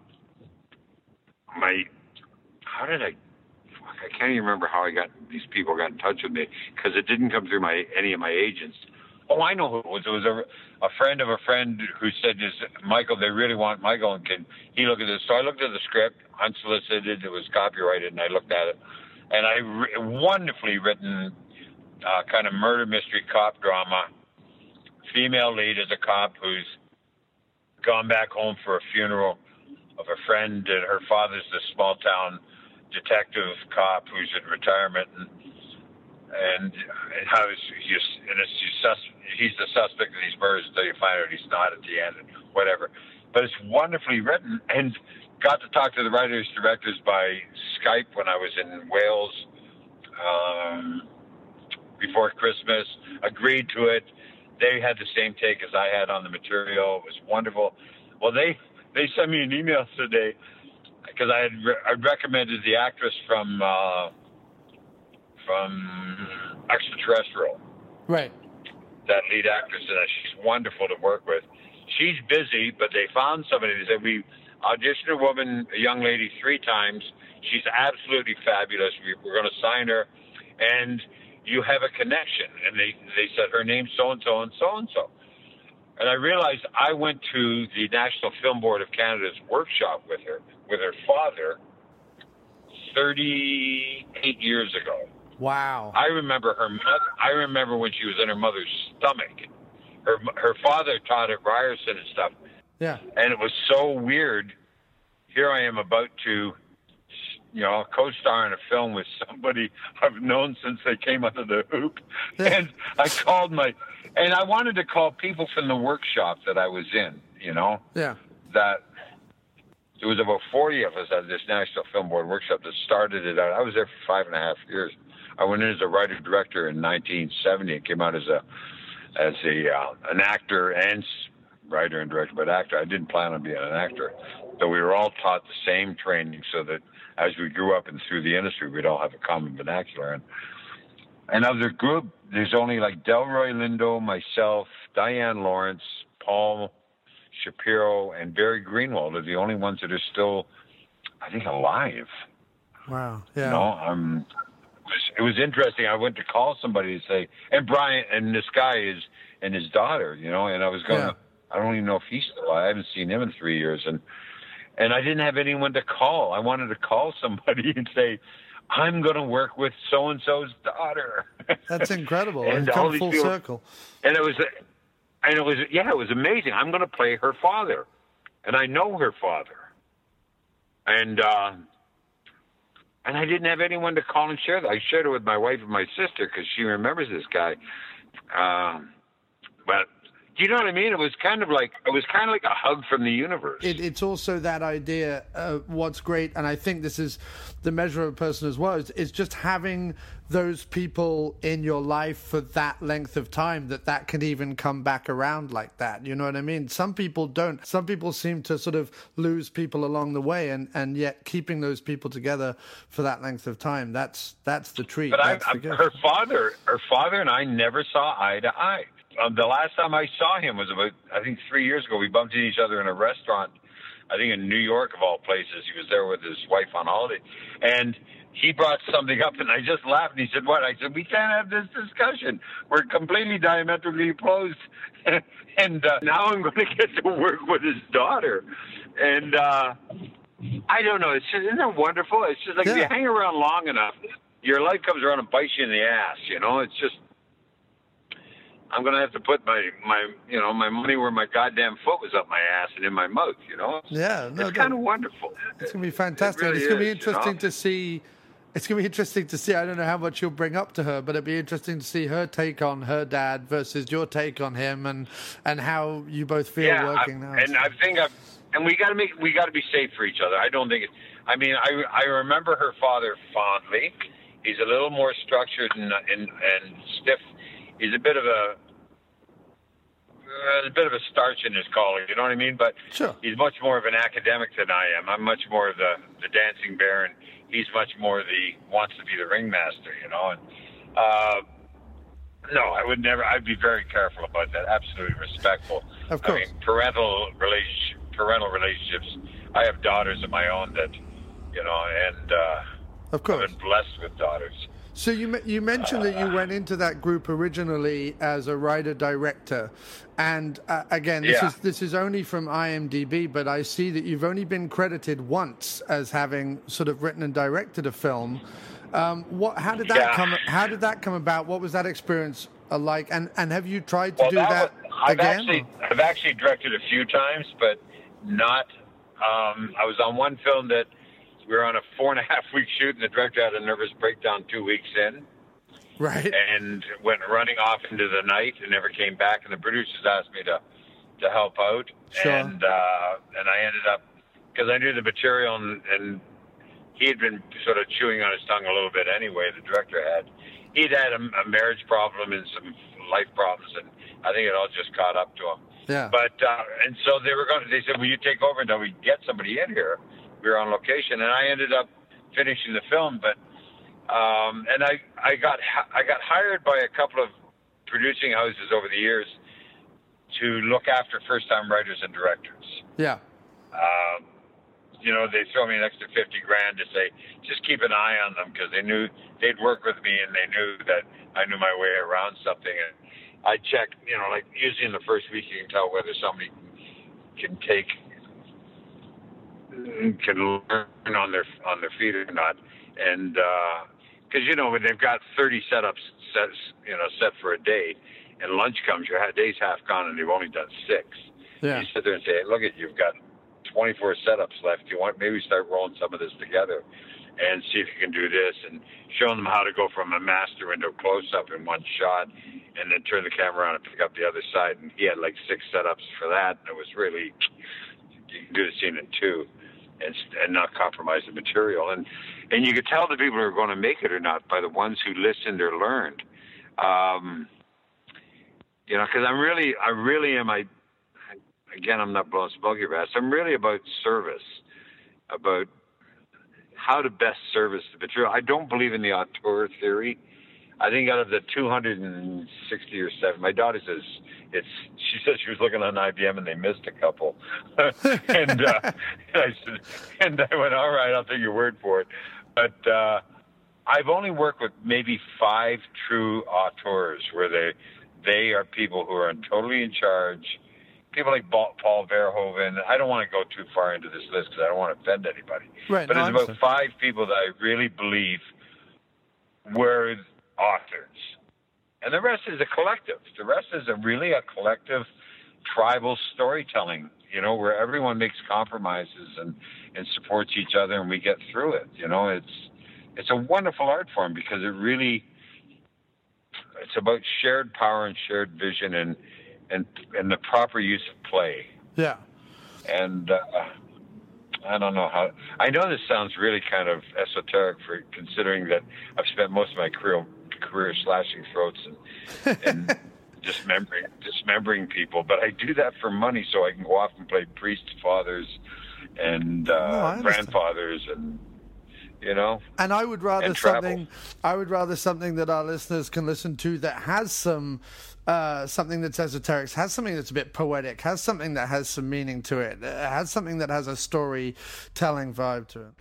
my, how did I, I can't even remember how I got, these people got in touch with me, because it didn't come through my any of my agents. Oh, I know who it was. It was a, a friend of a friend who said, this, Michael, they really want Michael, and can he look at this? So I looked at the script, unsolicited, it was copyrighted, and I looked at it. And I, re- wonderfully written uh, kind of murder mystery cop drama, female lead as a cop who's gone back home for a funeral of a friend, and her father's the small town detective cop who's in retirement, and and, and how he's, he's and it's he's, sus- he's the suspect in these murders until you find out he's not at the end, and whatever. But it's wonderfully written, and got to talk to the writers directors by Skype when I was in Wales um, before Christmas. Agreed to it. They had the same take as I had on the material. It was wonderful. Well, they. They sent me an email today because I had re- I recommended the actress from uh, from Extraterrestrial, right? That lead actress, and she's wonderful to work with. She's busy, but they found somebody. They said we auditioned a woman, a young lady, three times. She's absolutely fabulous. We, we're going to sign her, and you have a connection. And they they said her name's so and so and so and so. And I realized I went to the National Film Board of Canada's workshop with her, with her father, thirty-eight years ago. Wow. I remember her mother. I remember when she was in her mother's stomach. Her her father taught at Ryerson and stuff. Yeah. And it was so weird. Here I am about to, you know, co-star in a film with somebody I've known since they came out of the hoop. Yeah. And I called my... And I wanted to call people from the workshop that I was in, you know? Yeah. That there was about forty of us at this National Film Board workshop that started it out. I was there for five and a half years. I went in as a writer-director in nineteen seventy and came out as a as a uh, an actor and writer and director, but actor. I didn't plan on being an actor. So we were all taught the same training so that as we grew up and through the industry, we'd all have a common vernacular. And, and of the group, there's only like Delroy Lindo, myself, Diane Lawrence, Paul Shapiro, and Barry Greenwald are the only ones that are still, I think, alive. Wow. Yeah. You know, um, it was, it was interesting. I went to call somebody to say, and Brian, and this guy is, and his daughter, you know, and I was going, Yeah. I don't even know if he's still alive. I haven't seen him in three years. And, and I didn't have anyone to call. I wanted to call somebody and say, I'm going to work with so-and-so's daughter. That's incredible. And It's all come these full people- circle. And it was, and it was, yeah, it was amazing. I'm going to play her father. And I know her father. And, uh, and I didn't have anyone to call and share that. I shared it with my wife and my sister because she remembers this guy. Um, but do you know what I mean? It was kind of like it was kind of like a hug from the universe. It, it's also that idea. Uh, what's great, and I think this is the measure of a person as well, is, is just having those people in your life for that length of time that that can even come back around like that. You know what I mean? Some people don't. Some people seem to sort of lose people along the way, and, and yet keeping those people together for that length of time, that's that's the treat. But that's I, the I, gift. her father, her father and I never saw eye to eye. Um, the last time I saw him was about, I think, three years ago. We bumped into each other in a restaurant, I think in New York, of all places. He was there with his wife on holiday. And he brought something up, and I just laughed. And he said, what? I said, we can't have this discussion. We're completely diametrically opposed. and uh, now I'm going to get to work with his daughter. And uh, I don't know. It's just, isn't that wonderful? It's just like Yeah. if you hang around long enough, your life comes around and bites you in the ass, you know? It's just, I'm going to have to put my, my, you know, my money where my goddamn foot was up my ass and in my mouth, you know? Yeah, no, it's kind of no. wonderful. It's going to be fantastic. It really it's going to be is, you know? interesting to see. It's going to be interesting to see. I don't know how much you'll bring up to her, but it'd be interesting to see her take on her dad versus your take on him, and and how you both feel Yeah, working I, now. and I think I've, and we got to make, we got to be safe for each other. I don't think it, I mean, I, I remember her father fondly. He's a little more structured and, and, and stiff. He's a bit of a, uh, a bit of a starch in his collar, you know what I mean? But Sure. he's much more of an academic than I am. I'm much more of the, the dancing bear, and he's much more the, wants to be the ringmaster, you know? And, uh, no, I would never, I'd be very careful about that. Absolutely respectful. Of course. I mean, parental relationship, parental relationships. I have daughters of my own that, you know, and, uh, Of course. I've been blessed with daughters. So you me- you mentioned that you went into that group originally as a writer-director, and uh, again, this Yeah. is this is only from I M D B, but I see that you've only been credited once as having sort of written and directed a film. Um, what? How did that Yeah. come? How did that come about? What was that experience uh, like? And and have you tried to Well, do that that, was, I've again? actually, I've actually directed a few times, but not. Um, I was on one film that we were on a four and a half week shoot, and the director had a nervous breakdown two weeks in, Right. and went running off into the night and never came back. And the producers asked me to to help out, Sure. and uh, and I ended up, because I knew the material, and, and he had been sort of chewing on his tongue a little bit anyway. The director had. He'd had a, a marriage problem and some life problems, and I think it all just caught up to him. Yeah. But uh, and so they were going. They said, "Will you take over until we get somebody in here?" We were on location, and I ended up finishing the film. But um, and I I got I got hired by a couple of producing houses over the years to look after first-time writers and directors. Yeah. Um, you know, they throw me an extra fifty grand to say, just keep an eye on them, because they knew they'd work with me, and they knew that I knew my way around something. And I checked, you know, like usually in the first week you can tell whether somebody can take, can learn on their on their feet or not. And because you know when they've got thirty setups set, you know, set for a day, and lunch comes, your day's half gone, and they've only done six. Yeah. You sit there and say, look, at you've got twenty-four setups left. You want maybe start rolling some of this together and see if you can do this, and showing them how to go from a master into a close-up in one shot, and then turn the camera around and pick up the other side. And he had like six setups for that, and it was really, you can do the scene in two and, and not compromise the material. And and you could tell the people who are going to make it or not by the ones who listened or learned. Um, you know, because I'm really, I really am, I, again, I'm not blowing smoke your ass. I'm really about service, about how to best service the material. I don't believe in the auteur theory. I think out of the two hundred sixty or seven, my daughter says it's. She says she was looking on I B M and they missed a couple, and, uh, and I said, and I went, all right, I'll take your word for it. But uh, I've only worked with maybe five true auteurs where they they are people who are totally in charge. People like Paul Verhoeven. I don't want to go too far into this list because I don't want to offend anybody. Right, but no, there's about five people that I really believe were authors. And the rest is a collective. The rest is a really a collective tribal storytelling, you know, where everyone makes compromises and, and supports each other and we get through it. You know, it's it's a wonderful art form because it really, it's about shared power and shared vision and and, and the proper use of play. Yeah. And uh, I don't know how, I know this sounds really kind of esoteric for considering that I've spent most of my career career slashing throats and, and dismembering dismembering people, but I do that for money so I can go off and play priests, fathers, and uh, no, grandfathers, and you know. And I would rather something. I would rather something that our listeners can listen to that has some. Uh, something that's esoteric, has something that's a bit poetic, has something that has some meaning to it, uh, has something that has a storytelling vibe to it.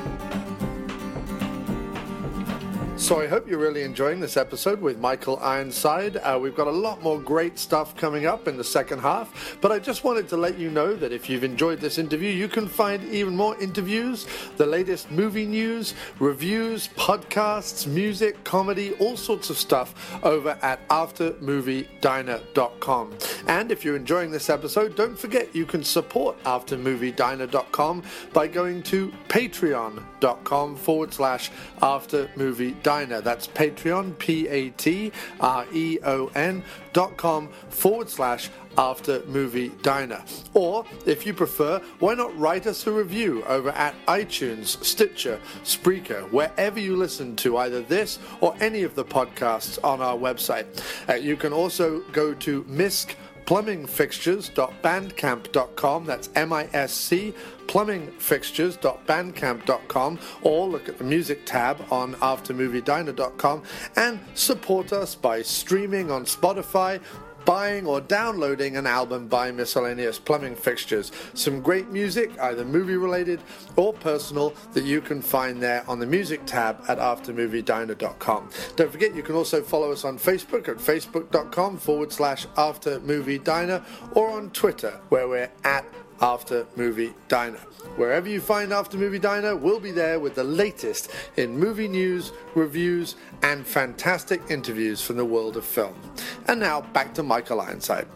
So I hope you're really enjoying this episode with Michael Ironside. Uh, we've got a lot more great stuff coming up in the second half, but I just wanted to let you know that if you've enjoyed this interview, you can find even more interviews, the latest movie news, reviews, podcasts, music, comedy, all sorts of stuff over at after movie diner dot com. And if you're enjoying this episode, don't forget you can support after movie diner dot com by going to patreon.com forward slash aftermoviediner. That's Patreon, P A T R E O N dot com forward slash After Movie Diner. Or, if you prefer, why not write us a review over at iTunes, Stitcher, Spreaker, wherever you listen to either this or any of the podcasts on our website. Uh, you can also go to misc plumbing fixtures dot bandcamp dot com. That's M I S C plumbing fixtures dot bandcamp dot com, or look at the music tab on after movie diner dot com and support us by streaming on Spotify, buying or downloading an album by Miscellaneous Plumbing Fixtures. Some great music, either movie-related or personal, that you can find there on the music tab at after movie diner dot com. Don't forget, you can also follow us on Facebook at facebook.com forward slash aftermoviediner, or on Twitter, where we're at After Movie Diner. Wherever you find After Movie Diner, we'll be there with the latest in movie news, reviews, and fantastic interviews from the world of film. And now, back to Michael Ironside.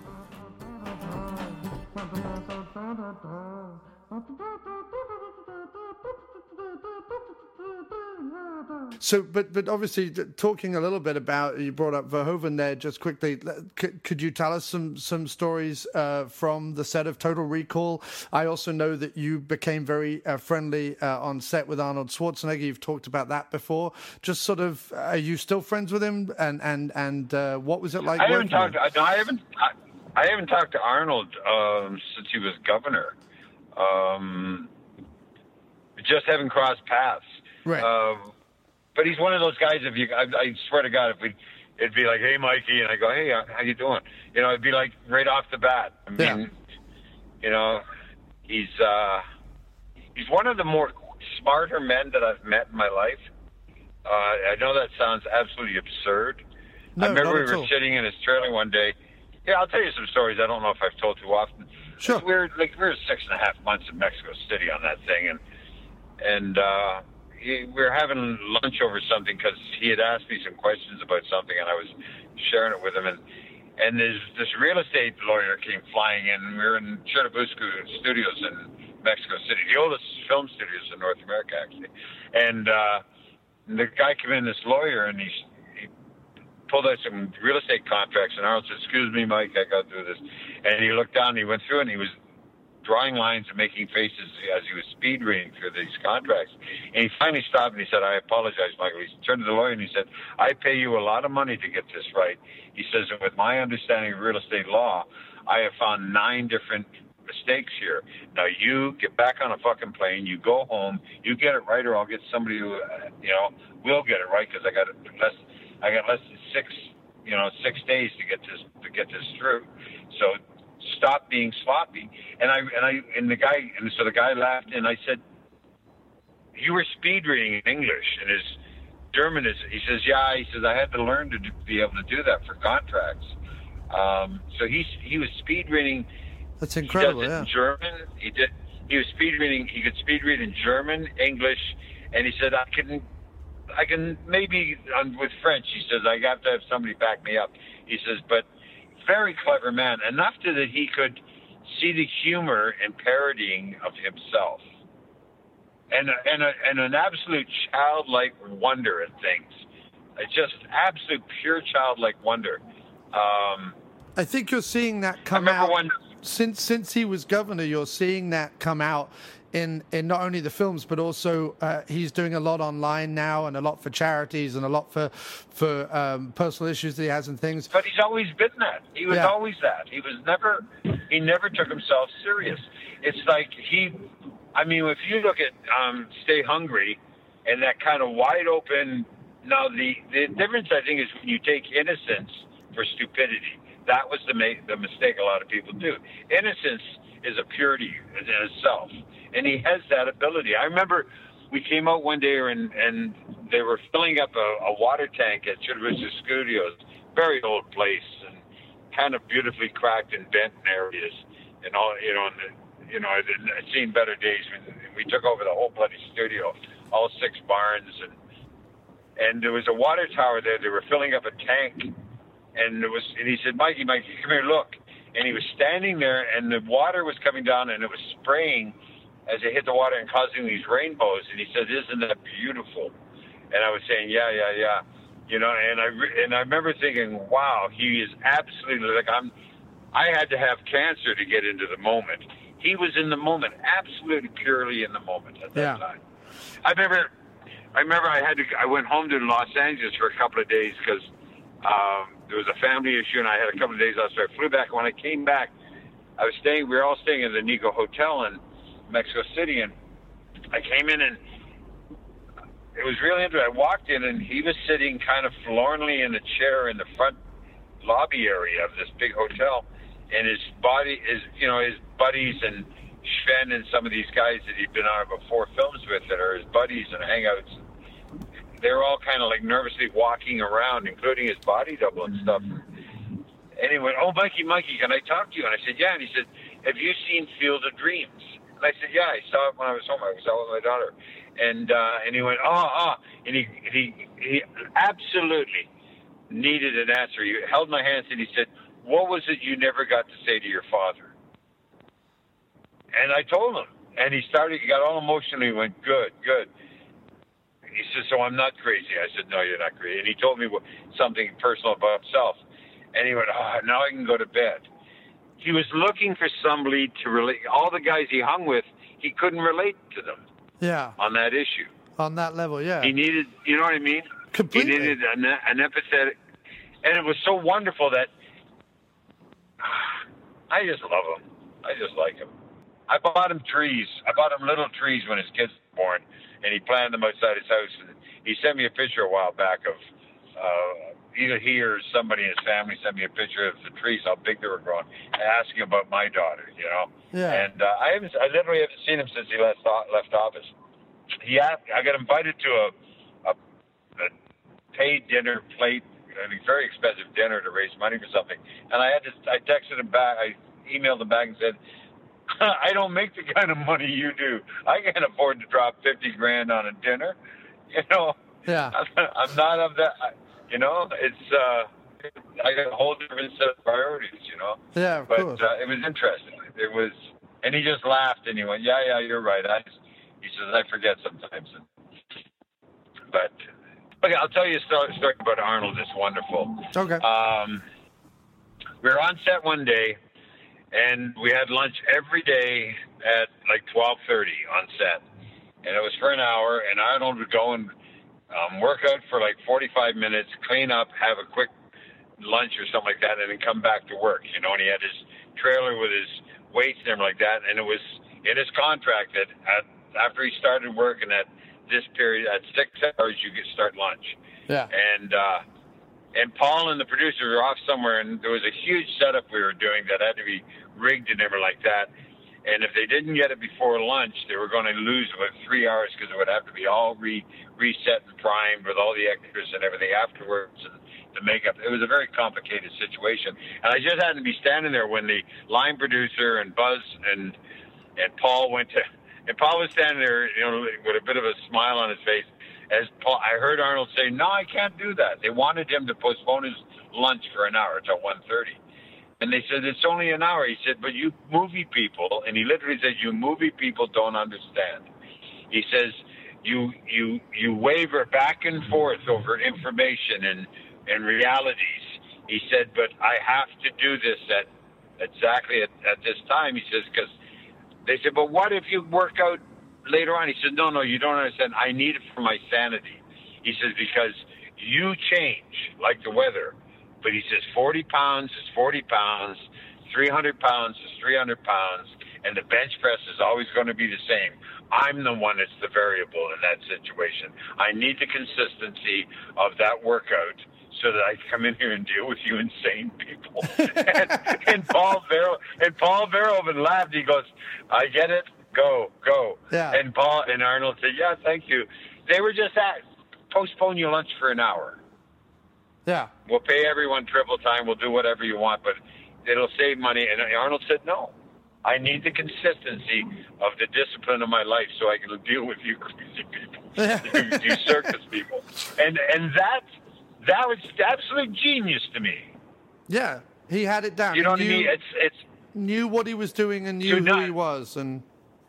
So, but but obviously, talking a little bit about, you brought up Verhoeven there just quickly. Could, could you tell us some some stories uh, from the set of Total Recall? I also know that you became very uh, friendly uh, on set with Arnold Schwarzenegger. You've talked about that before. Just sort of, are you still friends with him? And and and uh, what was it like? I haven't talked. To, no, I haven't. I, I haven't talked to Arnold um, since he was governor. Um, just haven't crossed paths. Right. Uh, But he's one of those guys. If you, I, I swear to God, if we, it'd be like, "Hey, Mikey," and I go, "Hey, how you doing?" You know, it'd be like right off the bat. I mean, yeah. you know, he's uh, he's one of the more smarter men that I've met in my life. Uh, I know that sounds absolutely absurd. No, I remember we were all. sitting in his trailer one day. Yeah, I'll tell you some stories. I don't know if I've told too often. Sure. We were like we were six and a half months in Mexico City on that thing, and and. uh we were having lunch over something because he had asked me some questions about something, and I was sharing it with him. And and this this real estate lawyer came flying in. We were in Churubusco Studios in Mexico City, the oldest film studios in North America, actually. And uh, the guy came in, this lawyer, and he, he pulled out some real estate contracts. And Arnold said, "Excuse me, Mike, I got to do this." And he looked down, and he went through, and he was drawing lines and making faces as he was speed reading through these contracts. And he finally stopped and he said, I apologize, Michael. He turned to the lawyer and he said, I pay you a lot of money to get this right. He says, and with my understanding of real estate law, I have found nine different mistakes here. Now you get back on a fucking plane, you go home, you get it right, or I'll get somebody who, uh, you know, will get it right, because I got less, I got less than six, you know, six days to get this to get this through. So stop being sloppy. And I and I and the guy and so the guy laughed, and I said, you were speed reading in English, and his German is. He says, yeah. He says I had to learn to do, be able to do that for contracts. Um, so he he was speed reading. That's incredible. He does it yeah. in German. He did. He was speed reading. He could speed read in German, English, and he said I can, I can maybe um, with French. He says I have to have somebody back me up. He says, but very clever man, enough to that he could see the humor and parodying of himself, and a, and a, and an absolute childlike wonder at things. It's just absolute pure childlike wonder. Um, I think you're seeing that come I remember out. When, Since since he was governor, you're seeing that come out in, in not only the films, but also uh, he's doing a lot online now, and a lot for charities, and a lot for for um, personal issues that he has and things. But he's always been that. He was Yeah. always that. He was never. He never took himself serious. It's like he. I mean, if you look at um, Stay Hungry, and that kind of wide open. Now the the difference, I think, is when you take innocence for stupidity. That was the ma- the mistake a lot of people do. Innocence is a purity in itself, and he has that ability. I remember we came out one day and and they were filling up a, a water tank at Chudovich Studios, very old place and kind of beautifully cracked and bent in areas, and all you know. And the, you know, I'd, I'd seen better days when we took over the whole bloody studio, all six barns, and and there was a water tower there. They were filling up a tank. And it was, and he said, Mikey, Mikey, come here, look. And he was standing there, and the water was coming down, and it was spraying as it hit the water and causing these rainbows. And he said, isn't that beautiful? And I was saying, yeah, yeah, yeah. You know, and I re- and I remember thinking, wow, he is absolutely like I'm. I had to have cancer to get into the moment. He was in the moment, absolutely purely in the moment at that Yeah. time. I remember, I remember I had to. I went home to Los Angeles for a couple of days because. Um, there was a family issue, and I had a couple of days off, so I flew back. And when I came back, I was staying. We were all staying in the Nico Hotel in Mexico City, and I came in, and it was really interesting. I walked in, and he was sitting kind of forlornly in a chair in the front lobby area of this big hotel, and his body is, you know, his buddies and Sven and some of these guys that he'd been on before films with that are his buddies and hangouts. They're all kind of like nervously walking around, including his body double and stuff. And he went, oh, Mikey, Mikey, can I talk to you? And I said, yeah. And he said, have you seen Field of Dreams? And I said, yeah, I saw it when I was home. I was out with my daughter. And uh, and he went, oh, oh. And he, he, he absolutely needed an answer. He held my hands and he said, what was it you never got to say to your father? And I told him. And he started, he got all emotional. He went, good, good. He said, so I'm not crazy. I said, no, you're not crazy. And he told me what, something personal about himself. And he went, oh, now I can go to bed. He was looking for somebody to relate. All the guys he hung with, he couldn't relate to them. Yeah. On that issue. On that level, yeah. He needed, you know what I mean? Completely. He needed an, an empathetic. And it was so wonderful that I just love him. I just like him. I bought him trees. I bought him little trees when his kids were born. And he planted them outside his house. And he sent me a picture a while back of uh, either he or somebody in his family sent me a picture of the trees, how big they were growing, asking about my daughter, you know. Yeah. And uh, I haven't, I literally haven't seen him since he left left office. He asked, I got invited to a, a, a paid dinner plate, a very expensive dinner to raise money for something. And I had to, I texted him back, I emailed him back and said, I don't make the kind of money you do. I can't afford to drop fifty grand on a dinner. You know, yeah. I'm not of that. You know, it's uh, I got a whole different set of priorities. You know. Yeah, of but, course. But uh, it was interesting. It was, and he just laughed and he went, "Yeah, yeah, you're right." I, he says, "I forget sometimes." But okay, I'll tell you a story, story about Arnold. It's wonderful. Okay. Um, we were on set one day. and we had lunch every day at like twelve thirty on set, and it was for an hour. And Arnold would go and um, work out for like forty-five minutes, clean up, have a quick lunch or something like that, and then come back to work. You know, and he had his trailer with his weights and everything like that, and it was in his contract that at, after he started working at this period, at six hours, you could start lunch. Yeah. And uh, and Paul and the producer were off somewhere, and there was a huge setup we were doing that had to be rigged and everything like that. And if they didn't get it before lunch, they were going to lose about three hours because it would have to be all re reset and primed with all the extras and everything afterwards and the makeup. It was a very complicated situation. And I just happened to be standing there when the line producer and Buzz and and Paul went to, and Paul was standing there, you know, with a bit of a smile on his face. As Paul, I heard Arnold say, "No, I can't do that." They wanted him to postpone his lunch for an hour till one thirty. And they said, "It's only an hour." He said, "But you movie people," and he literally said, "You movie people don't understand." He says, you you you waver back and forth over information and, and realities. He said, "But I have to do this at exactly at, at this time." He says, because they said, "But what if you work out later on?" He said, no, no, you don't understand. I need it for my sanity." He says, "Because you change like the weather." But he says forty pounds is forty pounds, three hundred pounds is three hundred pounds, and the bench press is always going to be the same. I'm the one that's the variable in that situation. I need the consistency of that workout so that I can come in here and deal with you insane people. and, and Paul Verhoeven, and Paul Verhoeven laughed. He goes, "I get it. Go, go." Yeah. And Paul and Arnold said, "Yeah, thank you." They were just at, postpone your lunch for an hour. Yeah. We'll pay everyone triple time. We'll do whatever you want, but it'll save money. And Arnold said, "No, I need the consistency of the discipline of my life so I can deal with you crazy people, you, you circus people." And and that that was absolute genius to me. Yeah, he had it down. You know he what I knew, mean? It's it's knew what he was doing and knew who not, he was, and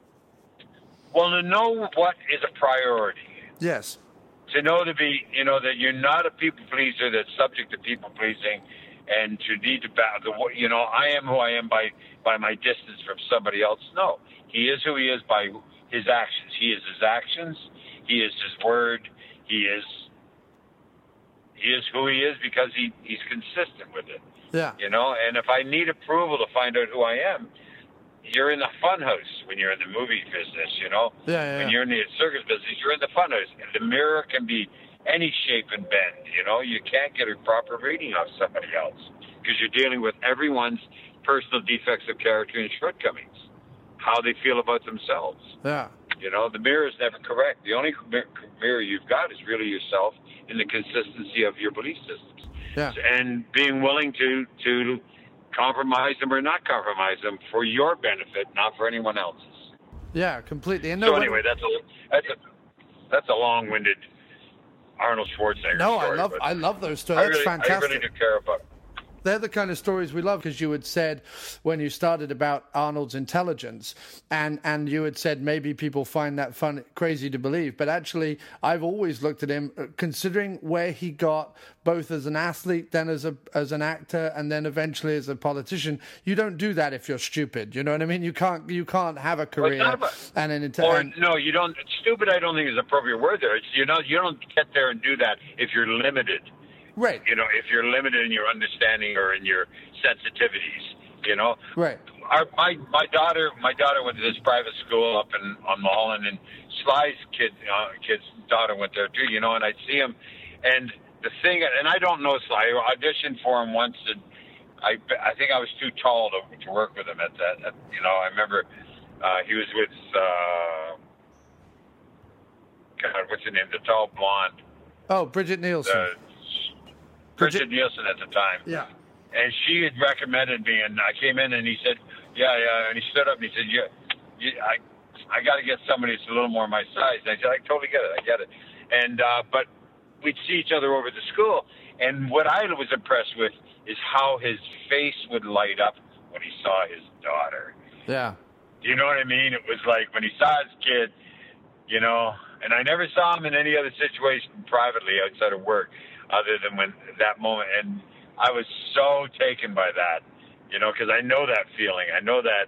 well, to know what is a priority. Yes. To know to be, you know, that you're not a people pleaser that's subject to people pleasing, and to need to bow the, you know, I am who I am by by my distance from somebody else. No, he is who he is by his actions. He is his actions. He is his word. He is he is who he is because he he's consistent with it. Yeah. You know, and if I need approval to find out who I am, you're in the fun house when you're in the movie business, you know. Yeah, yeah, when yeah. you're in the circus business, you're in the fun house. And the mirror can be any shape and bend, you know. You can't get a proper reading of somebody else because you're dealing with everyone's personal defects of character and shortcomings, how they feel about themselves. Yeah. You know, the mirror is never correct. The only mirror you've got is really yourself and the consistency of your belief systems. Yeah. And being willing to to compromise them or not compromise them for your benefit, not for anyone else's. Yeah, completely. And so no, anyway, that's a that's a that's a long-winded Arnold Schwarzenegger no, story. I love I love those stories. I That's really, fantastic. I really do care about. They're the kind of stories we love, because you had said when you started about Arnold's intelligence, and, and you had said maybe people find that fun, crazy to believe. But actually, I've always looked at him, considering where he got both as an athlete, then as a as an actor, and then eventually as a politician. You don't do that if you're stupid. You know what I mean? You can't you can't have a career well, about, and an or intelligence. no, you don't. Stupid, I don't think is an appropriate word there. It's, you know, you don't get there and do that if you're limited. Right. You know, if you're limited in your understanding or in your sensitivities, you know. Right. Our, my my daughter my daughter went to this private school up in on Mulholland, and Sly's kid uh, kid's daughter went there too. You know, and I'd see him, and the thing, and I don't know Sly. I auditioned for him once, and I I think I was too tall to to work with him at that. At, you know, I remember uh, he was with uh, God, what's her name? The tall blonde. Oh, Bridget Nielsen. The, Bridget Nielsen at the time. Yeah. And she had recommended me, and I came in, and he said, yeah, yeah, and he stood up, and he said, yeah, you, I I got to get somebody that's a little more my size. And I said, I totally get it, I get it. And, uh, but we'd see each other over at the school, and what I was impressed with is how his face would light up when he saw his daughter. Yeah. Do you know what I mean? It was like when he saw his kid, you know, and I never saw him in any other situation privately outside of work, other than when that moment. And I was so taken by that, You know, because I know that feeling. I know that,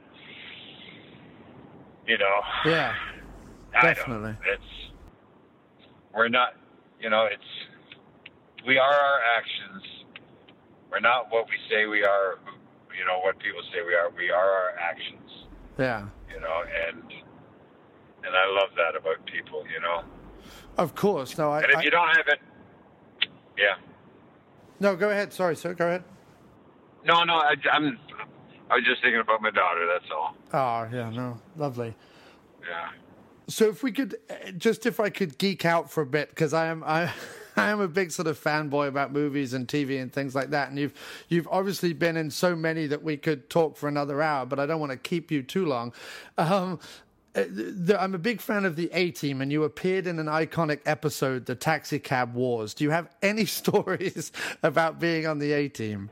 you know. Yeah, definitely. I don't, it's, we're not, you know, it's, we are our actions. We're not what we say we are, you know, what people say we are. We are our actions. Yeah. You know, and and I love that about people, you know. Of course. No, I... And if I, you don't have it, yeah. No, go ahead. Sorry, sir. Go ahead. No, no, I, I'm, I was just thinking about my daughter, that's all. Oh, yeah, no. Lovely. Yeah. So if we could, just if I could geek out for a bit, because I am I, I am a big sort of fanboy about movies and T V and things like that, and you've you've obviously been in so many that we could talk for another hour, but I don't want to keep you too long. Um, the, I'm a big fan of the A-Team, and you appeared in an iconic episode, The Taxi Cab Wars. Do you have any stories about being on the A-Team?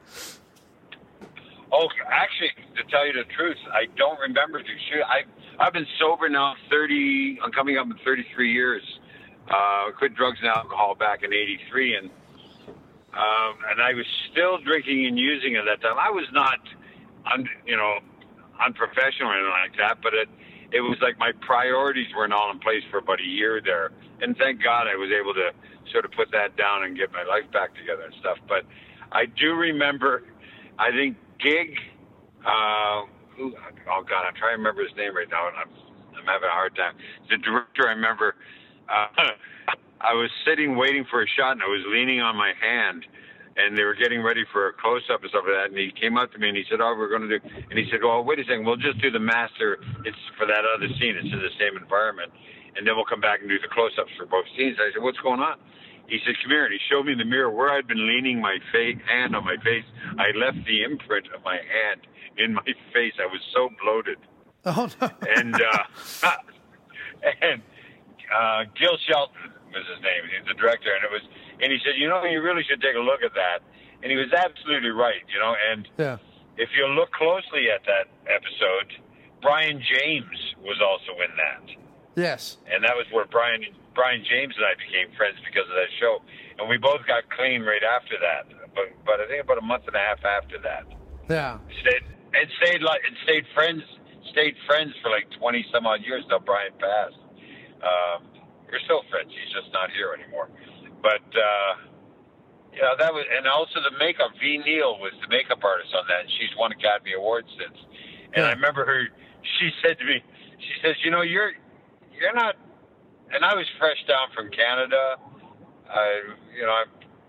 Oh, actually, to tell you the truth, I don't remember. To shoot. I I've been sober now thirty. I'm coming up in thirty-three years. Uh, quit drugs and alcohol back in eighty-three, and um, and I was still drinking and using at that time. I was not, un, you know, unprofessional or anything like that, but it it was like my priorities weren't all in place for about a year there. And thank God I was able to sort of put that down and get my life back together and stuff. But I do remember, I think. Gig, uh, who, oh God, I'm trying to remember his name right now, and I'm, I'm having a hard time. The director, I remember, uh, I was sitting waiting for a shot, and I was leaning on my hand, and they were getting ready for a close-up and stuff like that, and he came up to me, and he said, oh, we're going to do, and he said, well, wait a second, we'll just do the master, it's for that other scene, it's in the same environment, and then we'll come back and do the close-ups for both scenes. I said, what's going on? He said, come here, and he showed me in the mirror where I'd been leaning my face, hand on my face. I left the imprint of my hand in my face. I was so bloated. Oh, no. And, uh, and uh, Gil Shelton was his name. He's the director, and it was, and he said, you know, you really should take a look at that. And he was absolutely right, you know, and yeah. If you look closely at that episode, Brian James was also in that. Yes. And that was where Brian Brian James and I became friends because of that show. And we both got clean right after that. But but I think about a month and a half after that. Yeah. Stayed and stayed like and stayed friends stayed friends for like twenty some odd years till Brian passed. Um, we're still friends. He's just not here anymore. But uh, yeah, that was, and also the makeup. V. Neal was the makeup artist on that, and she's won Academy Awards since. And yeah. I remember her. She said to me, she says, "You know, you're you're not." And I was fresh down from Canada. I, you know, I,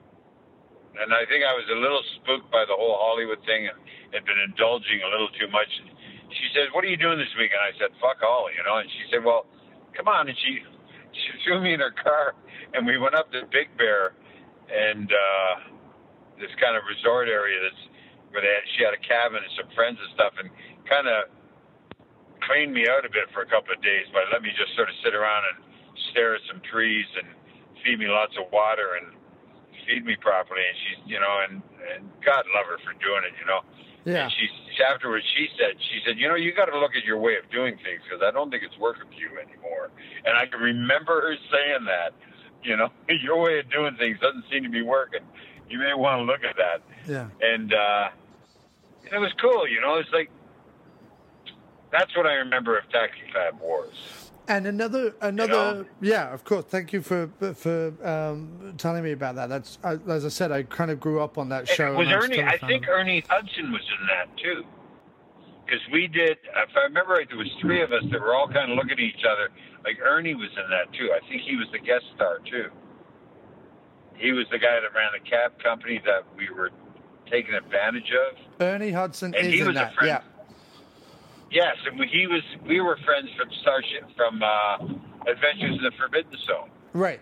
and I think I was a little spooked by the whole Hollywood thing and had been indulging a little too much. And she said, "What are you doing this week?" And I said, "Fuck all," you know. And she said, "Well, come on." And she she threw me in her car, and we went up to Big Bear, and uh, this kind of resort area that's where they had, she had a cabin and some friends and stuff, and kind of cleaned me out a bit for a couple of days by letting me just sort of sit around and stare at some trees and feed me lots of water and feed me properly. And she's, you know, and, and God love her for doing it, you know. Yeah. And she, afterwards, she said, she said, you know, you got to look at your way of doing things because I don't think it's working for you anymore. And I can remember her saying that, you know, your way of doing things doesn't seem to be working. You may want to look at that. Yeah. And, uh, and it was cool, you know. It's like, that's what I remember of Taxi Cab Wars. And another, another, you know? yeah, of course. Thank you for for um, telling me about that. That's I, as I said, I kind of grew up on that show. Was Ernie? I think Ernie Hudson was in that too, because we did. If I remember right, there was three of us that were all kind of looking at each other. Like Ernie was in that too. I think he was the guest star too. He was the guy that ran the cab company that we were taking advantage of. Ernie Hudson and is he in was that. A friend. Yeah. Yes, and we, he was. We were friends from Starship, from uh, Adventures in the Forbidden Zone. Right.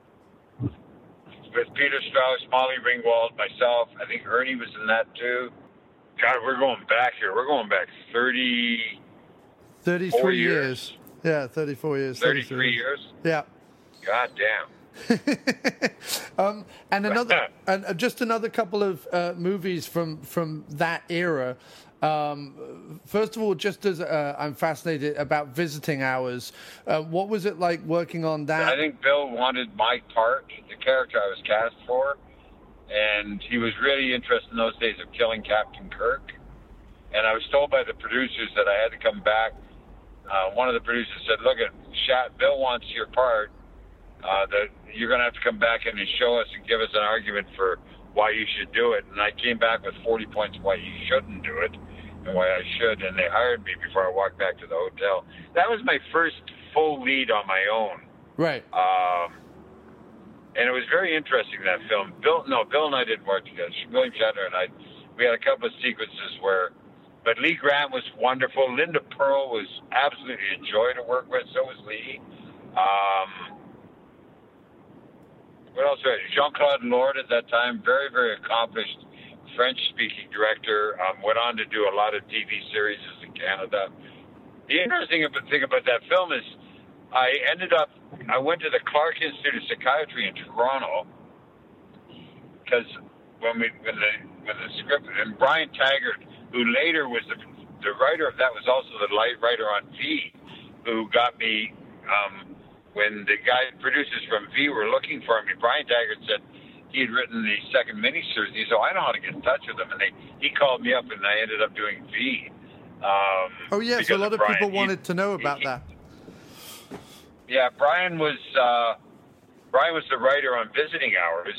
With Peter Strauss, Molly Ringwald, myself. I think Ernie was in that too. God, we're going back here. We're going back thirty. Thirty-three years. years. Yeah, thirty-four years. Thirty-three years. Yeah. God damn. um, and another, and just another couple of uh, movies from from that era. Um, first of all, just as uh, I'm fascinated about visiting hours, uh, what was it like working on that? I think Bill wanted my part, the character I was cast for, and he was really interested in those days of killing Captain Kirk. and I was told by the producers that I had to come back. Uh, one of the producers said, look, at Shat, Bill wants your part. Uh, that you're going to have to come back in and show us and give us an argument for why you should do it. And I came back with forty points why you shouldn't do it and why I should. And they hired me before I walked back to the hotel. That was my first full lead on my own. Right. Um, and it was very interesting, that film. Bill, no, Bill and I didn't work together. William Shatner and I, we had a couple of sequences where, but Lee Grant was wonderful. Linda Pearl was absolutely a joy to work with. So was Lee. Um, What else? Jean-Claude Lord at that time, very, very accomplished French-speaking director, um, went on to do a lot of T V series in Canada. The interesting thing about that film is I ended up, I went to the Clark Institute of Psychiatry in Toronto because when we, when the, when the script, and Brian Taggart, who later was the, the writer of that, was also the light writer on V, who got me, um, when the guy producers from V were looking for me, Brian Taggart said he had written the second miniseries. He said, I know how to get in touch with them. And they, he called me up, and I ended up doing V. Um, oh, yes, a lot of, of people wanted he, to know about he, that. Yeah, Brian was uh, Brian was the writer on Visiting Hours.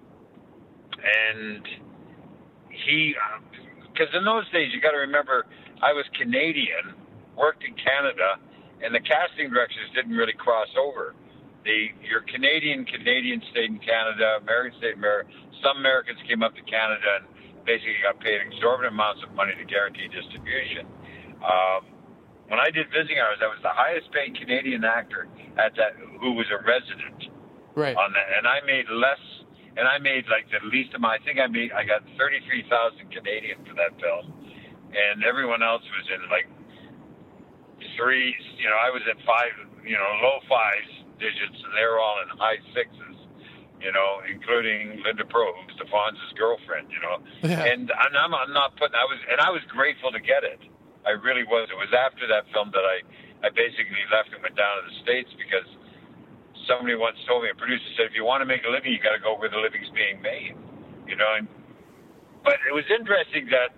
And he, because in those days, you got to remember, I was Canadian, worked in Canada, and the casting directors didn't really cross over. The your Canadian Canadian stayed in Canada, American stayed in America. Some Americans came up to Canada and basically got paid exorbitant amounts of money to guarantee distribution. Um, when I did Visiting Hours, I was the highest paid Canadian actor at that who was a resident. Right. On that, and I made less, and I made like the least amount. I think I made I got thirty-three thousand Canadian for that film, and everyone else was in like. Three, you know, I was at five, you know, low fives digits, and they were all in high sixes, you know, including Linda Pearl, who was Fonz's girlfriend, you know. Yeah. And, and I'm, I'm not putting, I was, and I was grateful to get it. I really was. It was after that film that I, I basically left and went down to the States because somebody once told me, a producer said, if you want to make a living, you got to go where the living's being made, you know. And, but it was interesting that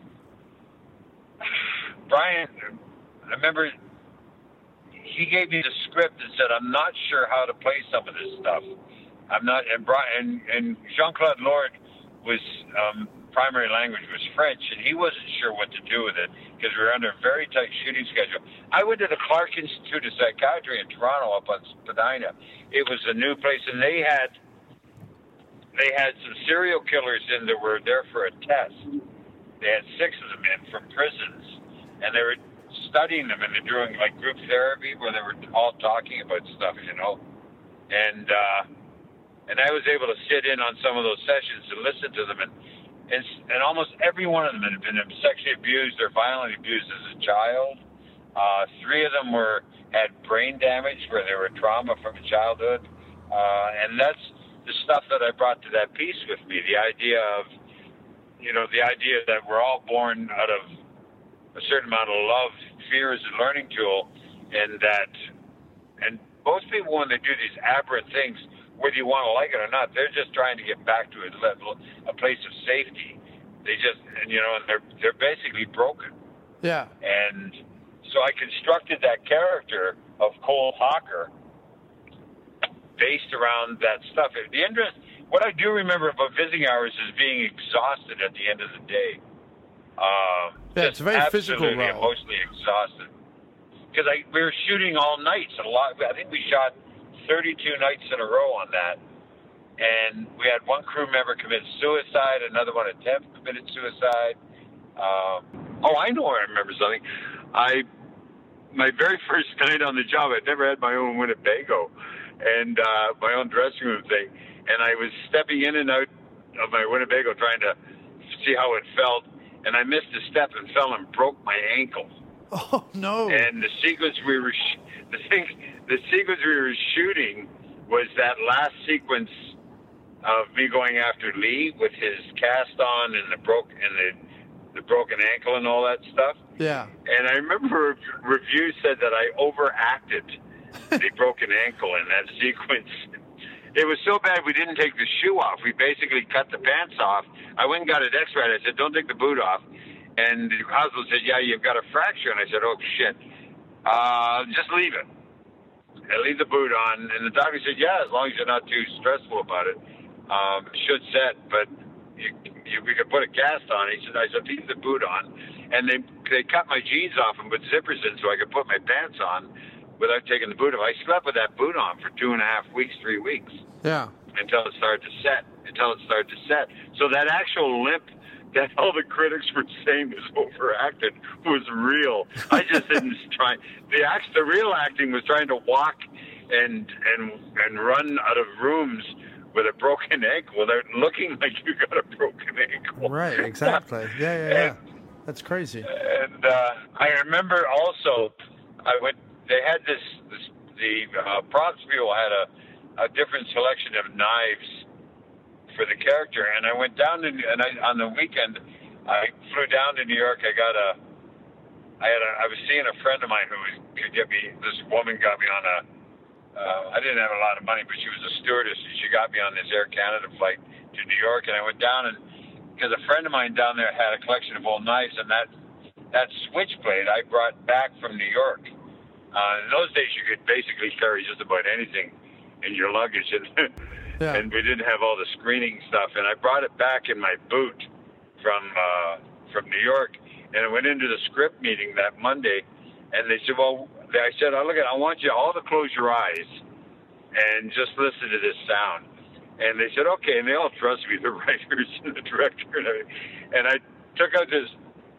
Brian. I remember he gave me the script and said, I'm not sure how to play some of this stuff. I'm not, and Brian, and Jean-Claude Lord was, um, primary language was French, and he wasn't sure what to do with it because we were under a very tight shooting schedule. I went to the Clark Institute of Psychiatry in Toronto up on Spadina. It was a new place, and they had, they had some serial killers in that were there for a test. They had six of them in from prisons, and they were studying them, and they're doing like group therapy where they were all talking about stuff, you know. And uh, and I was able to sit in on some of those sessions and listen to them, and and, and almost every one of them had been sexually abused or violently abused as a child. Uh, three of them were had brain damage where they were trauma from childhood, uh, and that's the stuff that I brought to that piece with me. The idea of, you know, the idea that we're all born out of a certain amount of love. Fear is a learning tool, and that, and most people, when they do these aberrant things, whether you want to like it or not, they're just trying to get back to a level, a place of safety. They just, and you know, and they're they're basically broken. Yeah. And so I constructed that character of Cole Hawker based around that stuff. The interest, what I do remember about Visiting Hours is being exhausted at the end of the day. Um, yeah, it's a very physical role. Emotionally exhausted because I we were shooting all nights. A lot. I think we shot thirty-two nights in a row on that, and we had one crew member commit suicide, another one attempt committed suicide. Um, oh, I know. I remember something. I my very first night on the job, I'd never had my own Winnebago and uh, my own dressing room thing, and I was stepping in and out of my Winnebago trying to see how it felt. And I missed a step and fell and broke my ankle. Oh no! And the sequence we were, sh- the thing, the sequence we were shooting was that last sequence of me going after Lee with his cast on and the broke and the the broken ankle and all that stuff. Yeah. And I remember reviews said that I overacted the broken ankle in that sequence. It was so bad we didn't take the shoe off. We basically cut the pants off. I went and got it x-rayed. I said, don't take the boot off. And the hospital said, yeah, you've got a fracture. And I said, oh, shit. Uh, just leave it. I leave the boot on. And the doctor said, yeah, as long as you're not too stressful about it, um, it should set, but you, you, we could put a cast on. He said, I said, leave the boot on. And they they cut my jeans off and put zippers in so I could put my pants on without taking the boot off. I slept with that boot on for two and a half weeks, three weeks. Yeah. Until it started to set. Until it started to set. So that actual limp that all the critics were saying was overacted was real. I just didn't try. The act, the real acting was trying to walk and and and run out of rooms with a broken ankle without looking like you got a broken ankle. Right, exactly. Yeah, yeah, yeah. And, that's crazy. And uh, I remember also, I went. They had this. this the uh, props people had a, a different selection of knives for the character, and I went down to, and I, on the weekend, I flew down to New York. I got a. I had. A, I was seeing a friend of mine who was, could get me. This woman got me on a. Uh, I didn't have a lot of money, but she was a stewardess, and she got me on this Air Canada flight to New York. And I went down, and because a friend of mine down there had a collection of old knives, and that that switchblade I brought back from New York. Uh, in those days, you could basically carry just about anything in your luggage, and yeah. and we didn't have all the screening stuff. And I brought it back in my boot from uh, from New York, and I went into the script meeting that Monday, and they said, well. I said, oh, look at, I want you all to close your eyes and just listen to this sound. And they said, okay. And they all trust me, the writers and the director. And I, and I took out this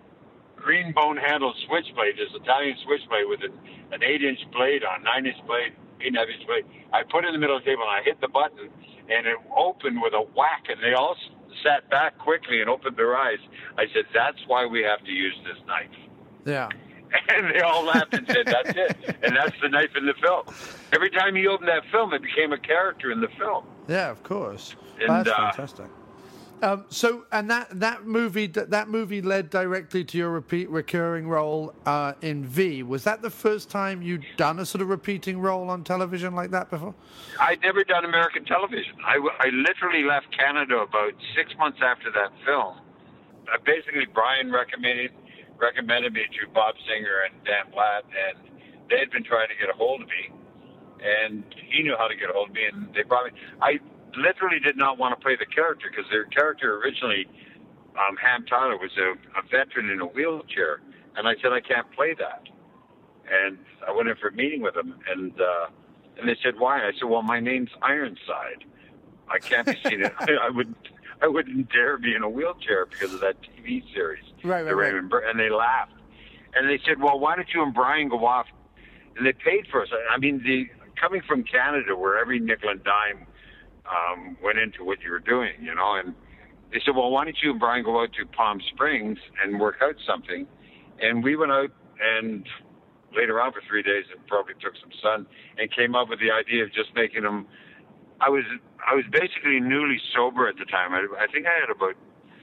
green bone-handled switchblade, this Italian switchblade with an, an eight-inch blade on, nine-inch blade, eight-and-a-half-inch blade. I put it in the middle of the table, and I hit the button, and it opened with a whack. And they all sat back quickly and opened their eyes. I said, that's why we have to use this knife. Yeah. And they all laughed and said, that's it. And that's the knife in the film. Every time he opened that film, it became a character in the film. Yeah, of course. And, that's uh, fantastic. Um, so, and that, that movie that movie led directly to your repeat recurring role uh, in V. Was that the first time you'd done a sort of repeating role on television like that before? I'd never done American television. I, I literally left Canada about six months after that film. Uh, basically, Brian recommended recommended me to Bob Singer and Dan Platt, and they had been trying to get a hold of me, and he knew how to get a hold of me, and they brought me. I literally did not want to play the character because their character originally, um, Ham Tyler, was a, a veteran in a wheelchair, and I said, I can't play that. And I went in for a meeting with them, and uh, and they said, why? I said, well, my name's Ironside. I can't be seen. I, I wouldn't. I wouldn't dare be in a wheelchair because of that T V series. Right, right, right. And they laughed. And they said, well, why don't you and Brian go off? And they paid for us. I mean, the coming from Canada where every nickel and dime um, went into what you were doing, you know, and they said, well, why don't you and Brian go out to Palm Springs and work out something? And we went out and laid around for three days and probably took some sun and came up with the idea of just making them. I was I was basically newly sober at the time. I, I think I had about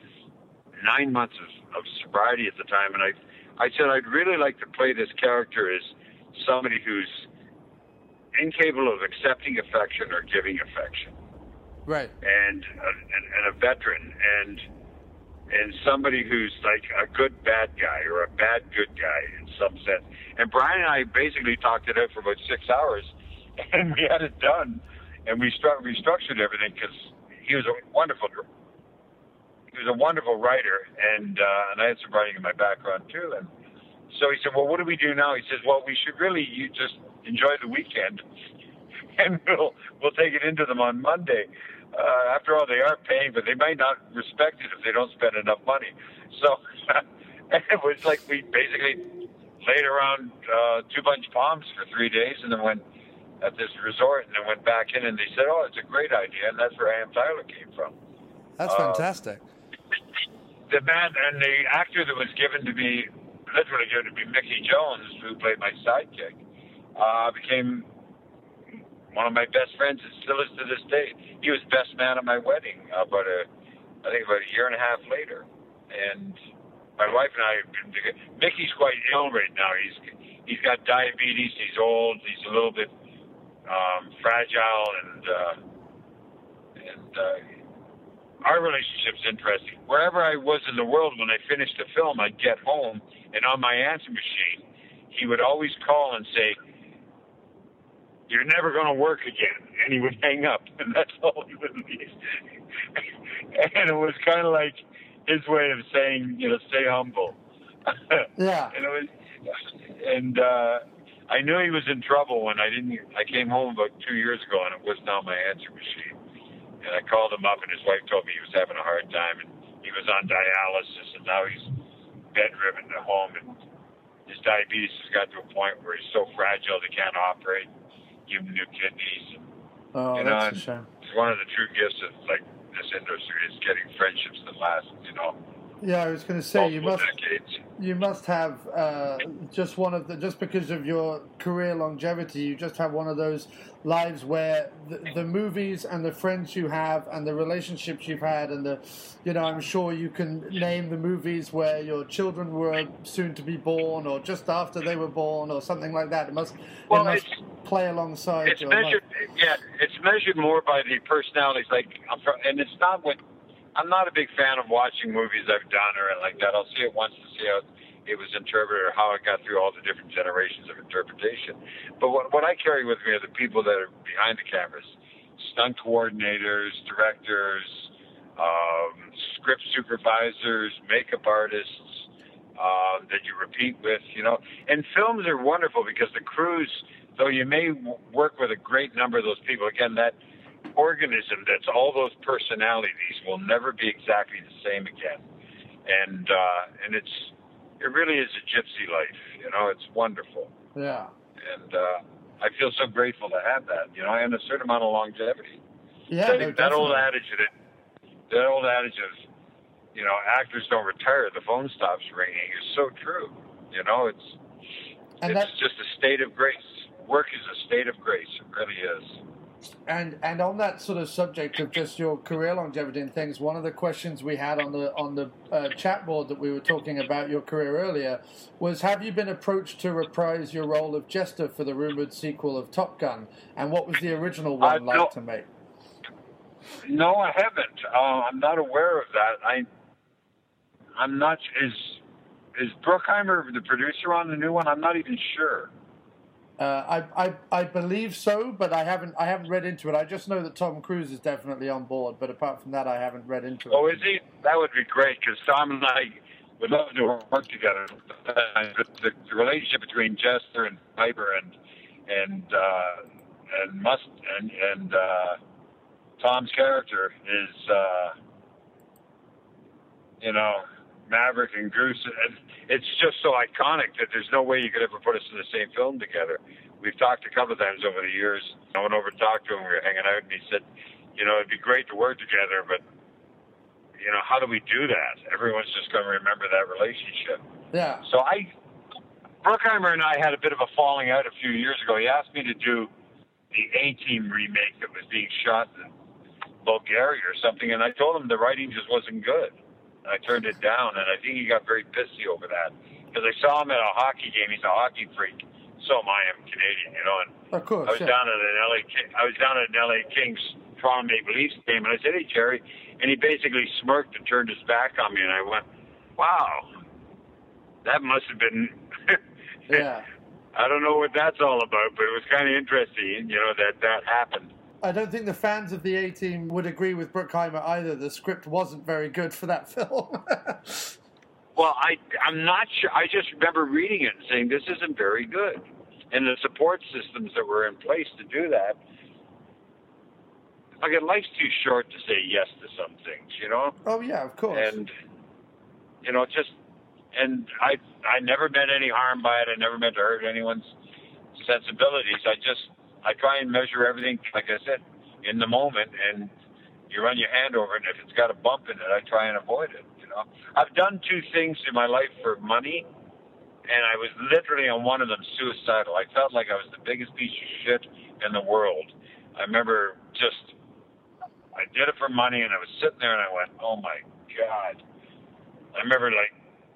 nine months of, of sobriety at the time, and I I said I'd really like to play this character as somebody who's incapable of accepting affection or giving affection, right? And and, and a veteran, and and somebody who's like a good bad guy or a bad good guy in some sense. And Brian and I basically talked it out for about six hours, and we had it done. And we stru- restructured everything because he was a wonderful, he was a wonderful writer, and uh, and I had some writing in my background too. And so he said, "Well, what do we do now?" He says, "Well, we should really you just enjoy the weekend, and we'll we'll take it into them on Monday. Uh, after all, they are paying, but they might not respect it if they don't spend enough money." So it was like we basically laid around uh, Two Bunch Palms for three days, and then went at this resort, and then went back in, and they said, "Oh, it's a great idea," and that's where Ham Tyler came from. That's uh, fantastic. The man and the actor that was given to me, literally given to me, Mickey Jones, who played my sidekick, uh, became one of my best friends, and still is to this day. He was best man at my wedding about a, I think about a year and a half later, and my wife and I have been together. Mickey's quite ill right now. He's he's got diabetes. He's old. He's a little bit Um, fragile, and uh, and uh, our relationship's interesting. Wherever I was in the world, when I finished the film, I'd get home, and on my answer machine, he would always call and say, "You're never going to work again," and he would hang up, and that's all he would leave. And it was kind of like his way of saying, you know, stay humble. Yeah. and it was, and uh, I knew he was in trouble when I didn't. I came home about two years ago, and it wasn't on my answer machine. And I called him up, and his wife told me he was having a hard time, and he was on dialysis, and now he's bedridden at home, and his diabetes has got to a point where he's so fragile they can't operate, give him new kidneys. And, oh, you know, that's a shame. It's one of the true gifts of like this industry is getting friendships that last, you know. Yeah, I was going to say you must decades. you must have uh, just one of the just because of your career longevity, you just have one of those lives where the, the movies and the friends you have and the relationships you've had and the, you know, I'm sure you can name the movies where your children were soon to be born or just after they were born or something like that. It must well, it must play alongside. It's your measured, life. yeah. It's measured more by the personalities, like, and it's not what. I'm not a big fan of watching movies I've done or like that. I'll see it once to see how it was interpreted or how it got through all the different generations of interpretation. But what, what I carry with me are the people that are behind the cameras, stunt coordinators, directors, um, script supervisors, makeup artists uh, that you repeat with, you know. And films are wonderful because the crews, though you may w- work with a great number of those people, again, that organism that's all those personalities will never be exactly the same again, and uh, and it's it really is a gypsy life, you know. It's wonderful. Yeah. And uh, I feel so grateful to have that, you know, and a certain amount of longevity. Yeah, that, no, that old definitely. adage that that old adage of, you know, actors don't retire, the phone stops ringing is so true. You know, it's And it's that- just a state of grace. Work is a state of grace. It really is. And and on that sort of subject of just your career longevity and things, one of the questions we had on the on the uh, chat board that we were talking about your career earlier was, have you been approached to reprise your role of Jester for the rumored sequel of Top Gun? And what was the original one Uh, like no. to make? No, I haven't. Uh, I'm not aware of that. I I'm not. Is is Bruckheimer the producer on the new one? I'm not even sure. Uh, I, I I believe so, but I haven't I haven't read into it. I just know that Tom Cruise is definitely on board, but apart from that, I haven't read into it. Oh, is he? That would be great because Tom and I would love to work together. The, the, the relationship between Jester and Piper and and uh, and Must and and uh, Tom's character is, uh, you know, Maverick and Goose. And it's just so iconic that there's no way you could ever put us in the same film together. We've talked a couple of times over the years. I went over to talk to him. We were hanging out, and he said, you know, it'd be great to work together, but, you know, how do we do that? Everyone's just going to remember that relationship. Yeah. So I, Bruckheimer and I had a bit of a falling out a few years ago. He asked me to do the A-Team remake that was being shot in Bulgaria or something, and I told him the writing just wasn't good. I turned it down, and I think he got very pissy over that because I saw him at a hockey game. He's a hockey freak. So am I. I'm Canadian, you know. And Of course. I was yeah. down at an L A. I was down at an L A Kings Toronto Maple Leafs game, and I said, "Hey, Jerry," and he basically smirked and turned his back on me, and I went, "Wow, that must have been." Yeah. I don't know what that's all about, but it was kind of interesting, you know, that that happened. I don't think the fans of the A-Team would agree with Bruckheimer either. The script wasn't very good for that film. Well, I, I'm not sure. I just remember reading it and saying, this isn't very good. And the support systems that were in place to do that, like, life's too short to say yes to some things, you know? Oh, yeah, of course. And, you know, just, and I, I never meant any harm by it. I never meant to hurt anyone's sensibilities. I just, I try and measure everything, like I said, in the moment, and you run your hand over it, and if it's got a bump in it, I try and avoid it, you know? I've done two things in my life for money, and I was literally on one of them suicidal. I felt like I was the biggest piece of shit in the world. I remember just, I did it for money, and I was sitting there, and I went, oh, my God. I remember, like,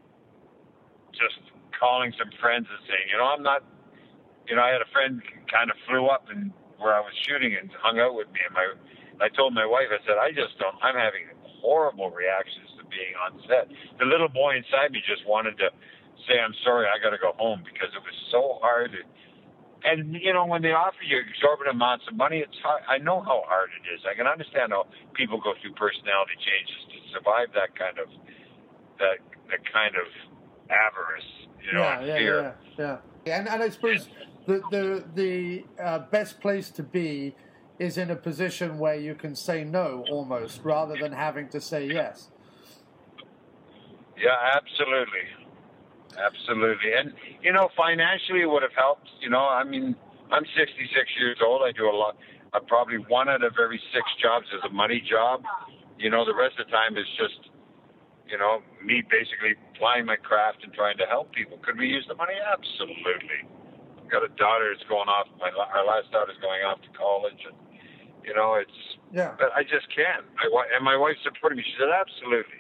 just calling some friends and saying, you know, I'm not, you know, I had a friend kind of flew up and where I was shooting and hung out with me, and my, I told my wife, I said, I just don't, I'm having a horrible reactions to being on set. The little boy inside me just wanted to say, I'm sorry, I got to go home, because it was so hard. And, you know, when they offer you exorbitant amounts of money, it's hard. I know how hard it is. I can understand how people go through personality changes to survive that kind of, that, that kind of avarice, you know, yeah, and yeah, fear. Yeah, yeah, yeah. And, and I suppose the, the, the uh, best place to be is in a position where you can say no, almost, rather than having to say yes. Yeah, absolutely. Absolutely. And, you know, financially it would have helped. You know, I mean, I'm sixty-six years old. I do a lot. Uh, probably one out of every six jobs is a money job. You know, the rest of the time is just, you know, me basically plying my craft and trying to help people. Could we use the money? Absolutely. I've got a daughter that's going off. My, our last daughter's going off to college. And, you know, it's, yeah. But I just can't. My, and my wife supported me. She said, absolutely.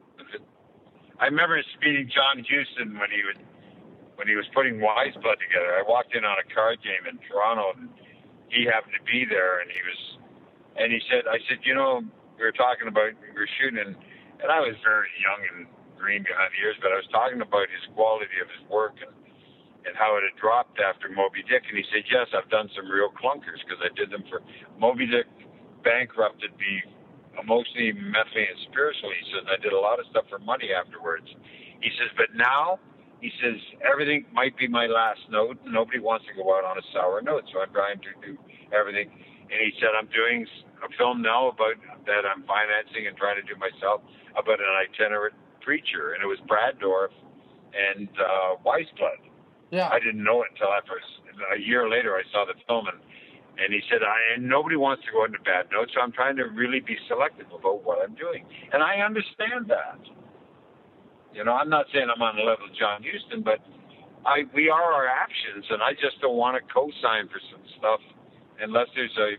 I remember meeting John Huston when he was when he was putting Wise Blood together. I walked in on a card game in Toronto, and he happened to be there, and he was, and he said, I said, you know, we were talking about, we were shooting, and, and I was very young and green behind the ears, but I was talking about his quality of his work and, and how it had dropped after Moby Dick, and he said, yes, I've done some real clunkers, because I did them for Moby Dick, bankrupted me emotionally, mentally, and spiritually. He says, I did a lot of stuff for money afterwards. He says, but now, he says, everything might be my last note. Nobody wants to go out on a sour note, so I'm trying to do everything. And he said, I'm doing a film now about that I'm financing and trying to do myself about an itinerant preacher. And it was Brad Dourif and uh, Wise Blood. Yeah. I didn't know it until after a year later I saw the film, and And he said, I, and nobody wants to go into bad notes, so I'm trying to really be selective about what I'm doing. And I understand that. You know, I'm not saying I'm on the level of John Huston, but I we are our actions, and I just don't want to co-sign for some stuff unless there's a,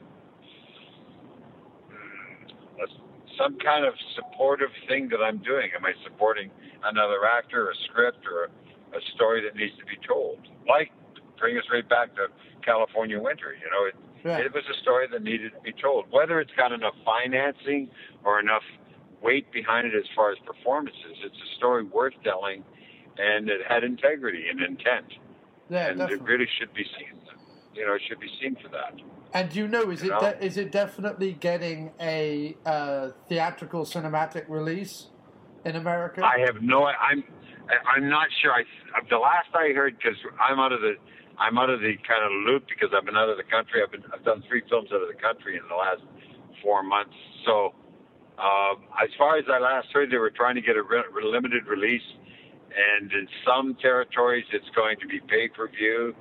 a some kind of supportive thing that I'm doing. Am I supporting another actor, a script, or a, a story that needs to be told? Like, bring us right back to California Winter. You know, it, right. It was a story that needed to be told. Whether it's got enough financing or enough weight behind it as far as performances, it's a story worth telling, and it had integrity and intent. Yeah, and definitely. It really should be seen. You know, it should be seen for that. And do you know, is you it know? De- is it definitely getting a uh, theatrical cinematic release in America? I have no. I'm. I'm not sure. I the last I heard, because I'm out of the. I'm out of the kind of loop because I've been out of the country. I've been I've done three films out of the country in the last four months. So, um, as far as I last heard, they were trying to get a re- limited release, and in some territories, it's going to be pay-per-view.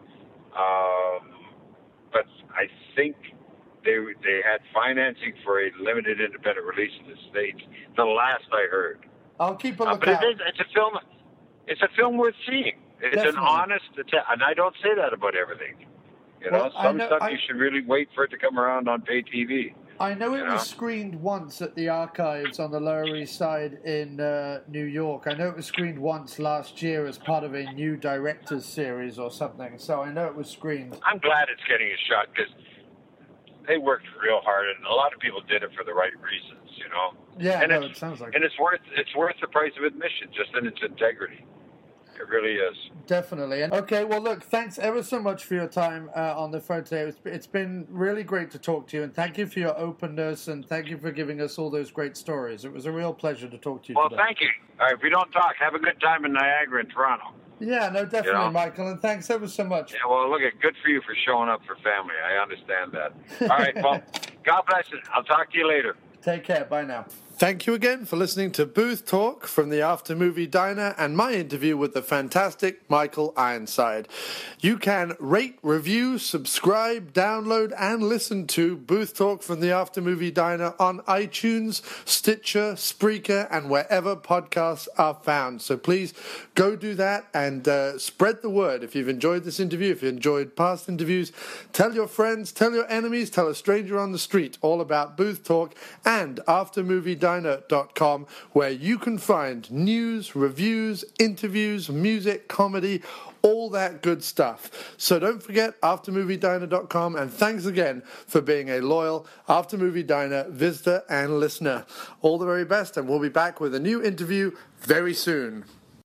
Um, but I think they they had financing for a limited independent release in the States. The last I heard. I'll keep a Uh, lookout. but it is, it's a film. It's a film worth seeing. It's Definitely. an honest attempt, and I don't say that about everything. You know, Well, I some know- stuff I- you should really wait for it to come around on pay T V. I know it you know? was screened once at the Archives on the Lower East Side in uh, New York. I know it was screened once last year as part of a new director's series or something. So I know it was screened. I'm glad it's getting a shot because they worked real hard, and a lot of people did it for the right reasons. You know. Yeah, and no, it's, it sounds like and it's worth it's worth the price of admission just in its integrity. It really is. Definitely. And okay, well, look, thanks ever so much for your time uh, on the phone today. It's, it's been really great to talk to you, and thank you for your openness, and thank you for giving us all those great stories. It was a real pleasure to talk to you Well, today. thank you. All right, if we don't talk, have a good time in Niagara and Toronto. Yeah, no, definitely, You know? Michael, and thanks ever so much. Yeah, well, look, at good for you for showing up for family. I understand that. All right, well, God bless you. I'll talk to you later. Take care. Bye now. Thank you again for listening to Booth Talk from the After Movie Diner and my interview with the fantastic Michael Ironside. You can rate, review, subscribe, download, and listen to Booth Talk from the After Movie Diner on iTunes, Stitcher, Spreaker, and wherever podcasts are found. So please go do that and uh, spread the word. If you've enjoyed this interview, if you enjoyed past interviews, tell your friends, tell your enemies, tell a stranger on the street all about Booth Talk and After Movie Diner diner dot com, where you can find news, reviews, interviews, music, comedy, all that good stuff. So don't forget after movie diner dot com, and thanks again for being a loyal After Movie Diner visitor and listener. All the very best, and we'll be back with a new interview very soon.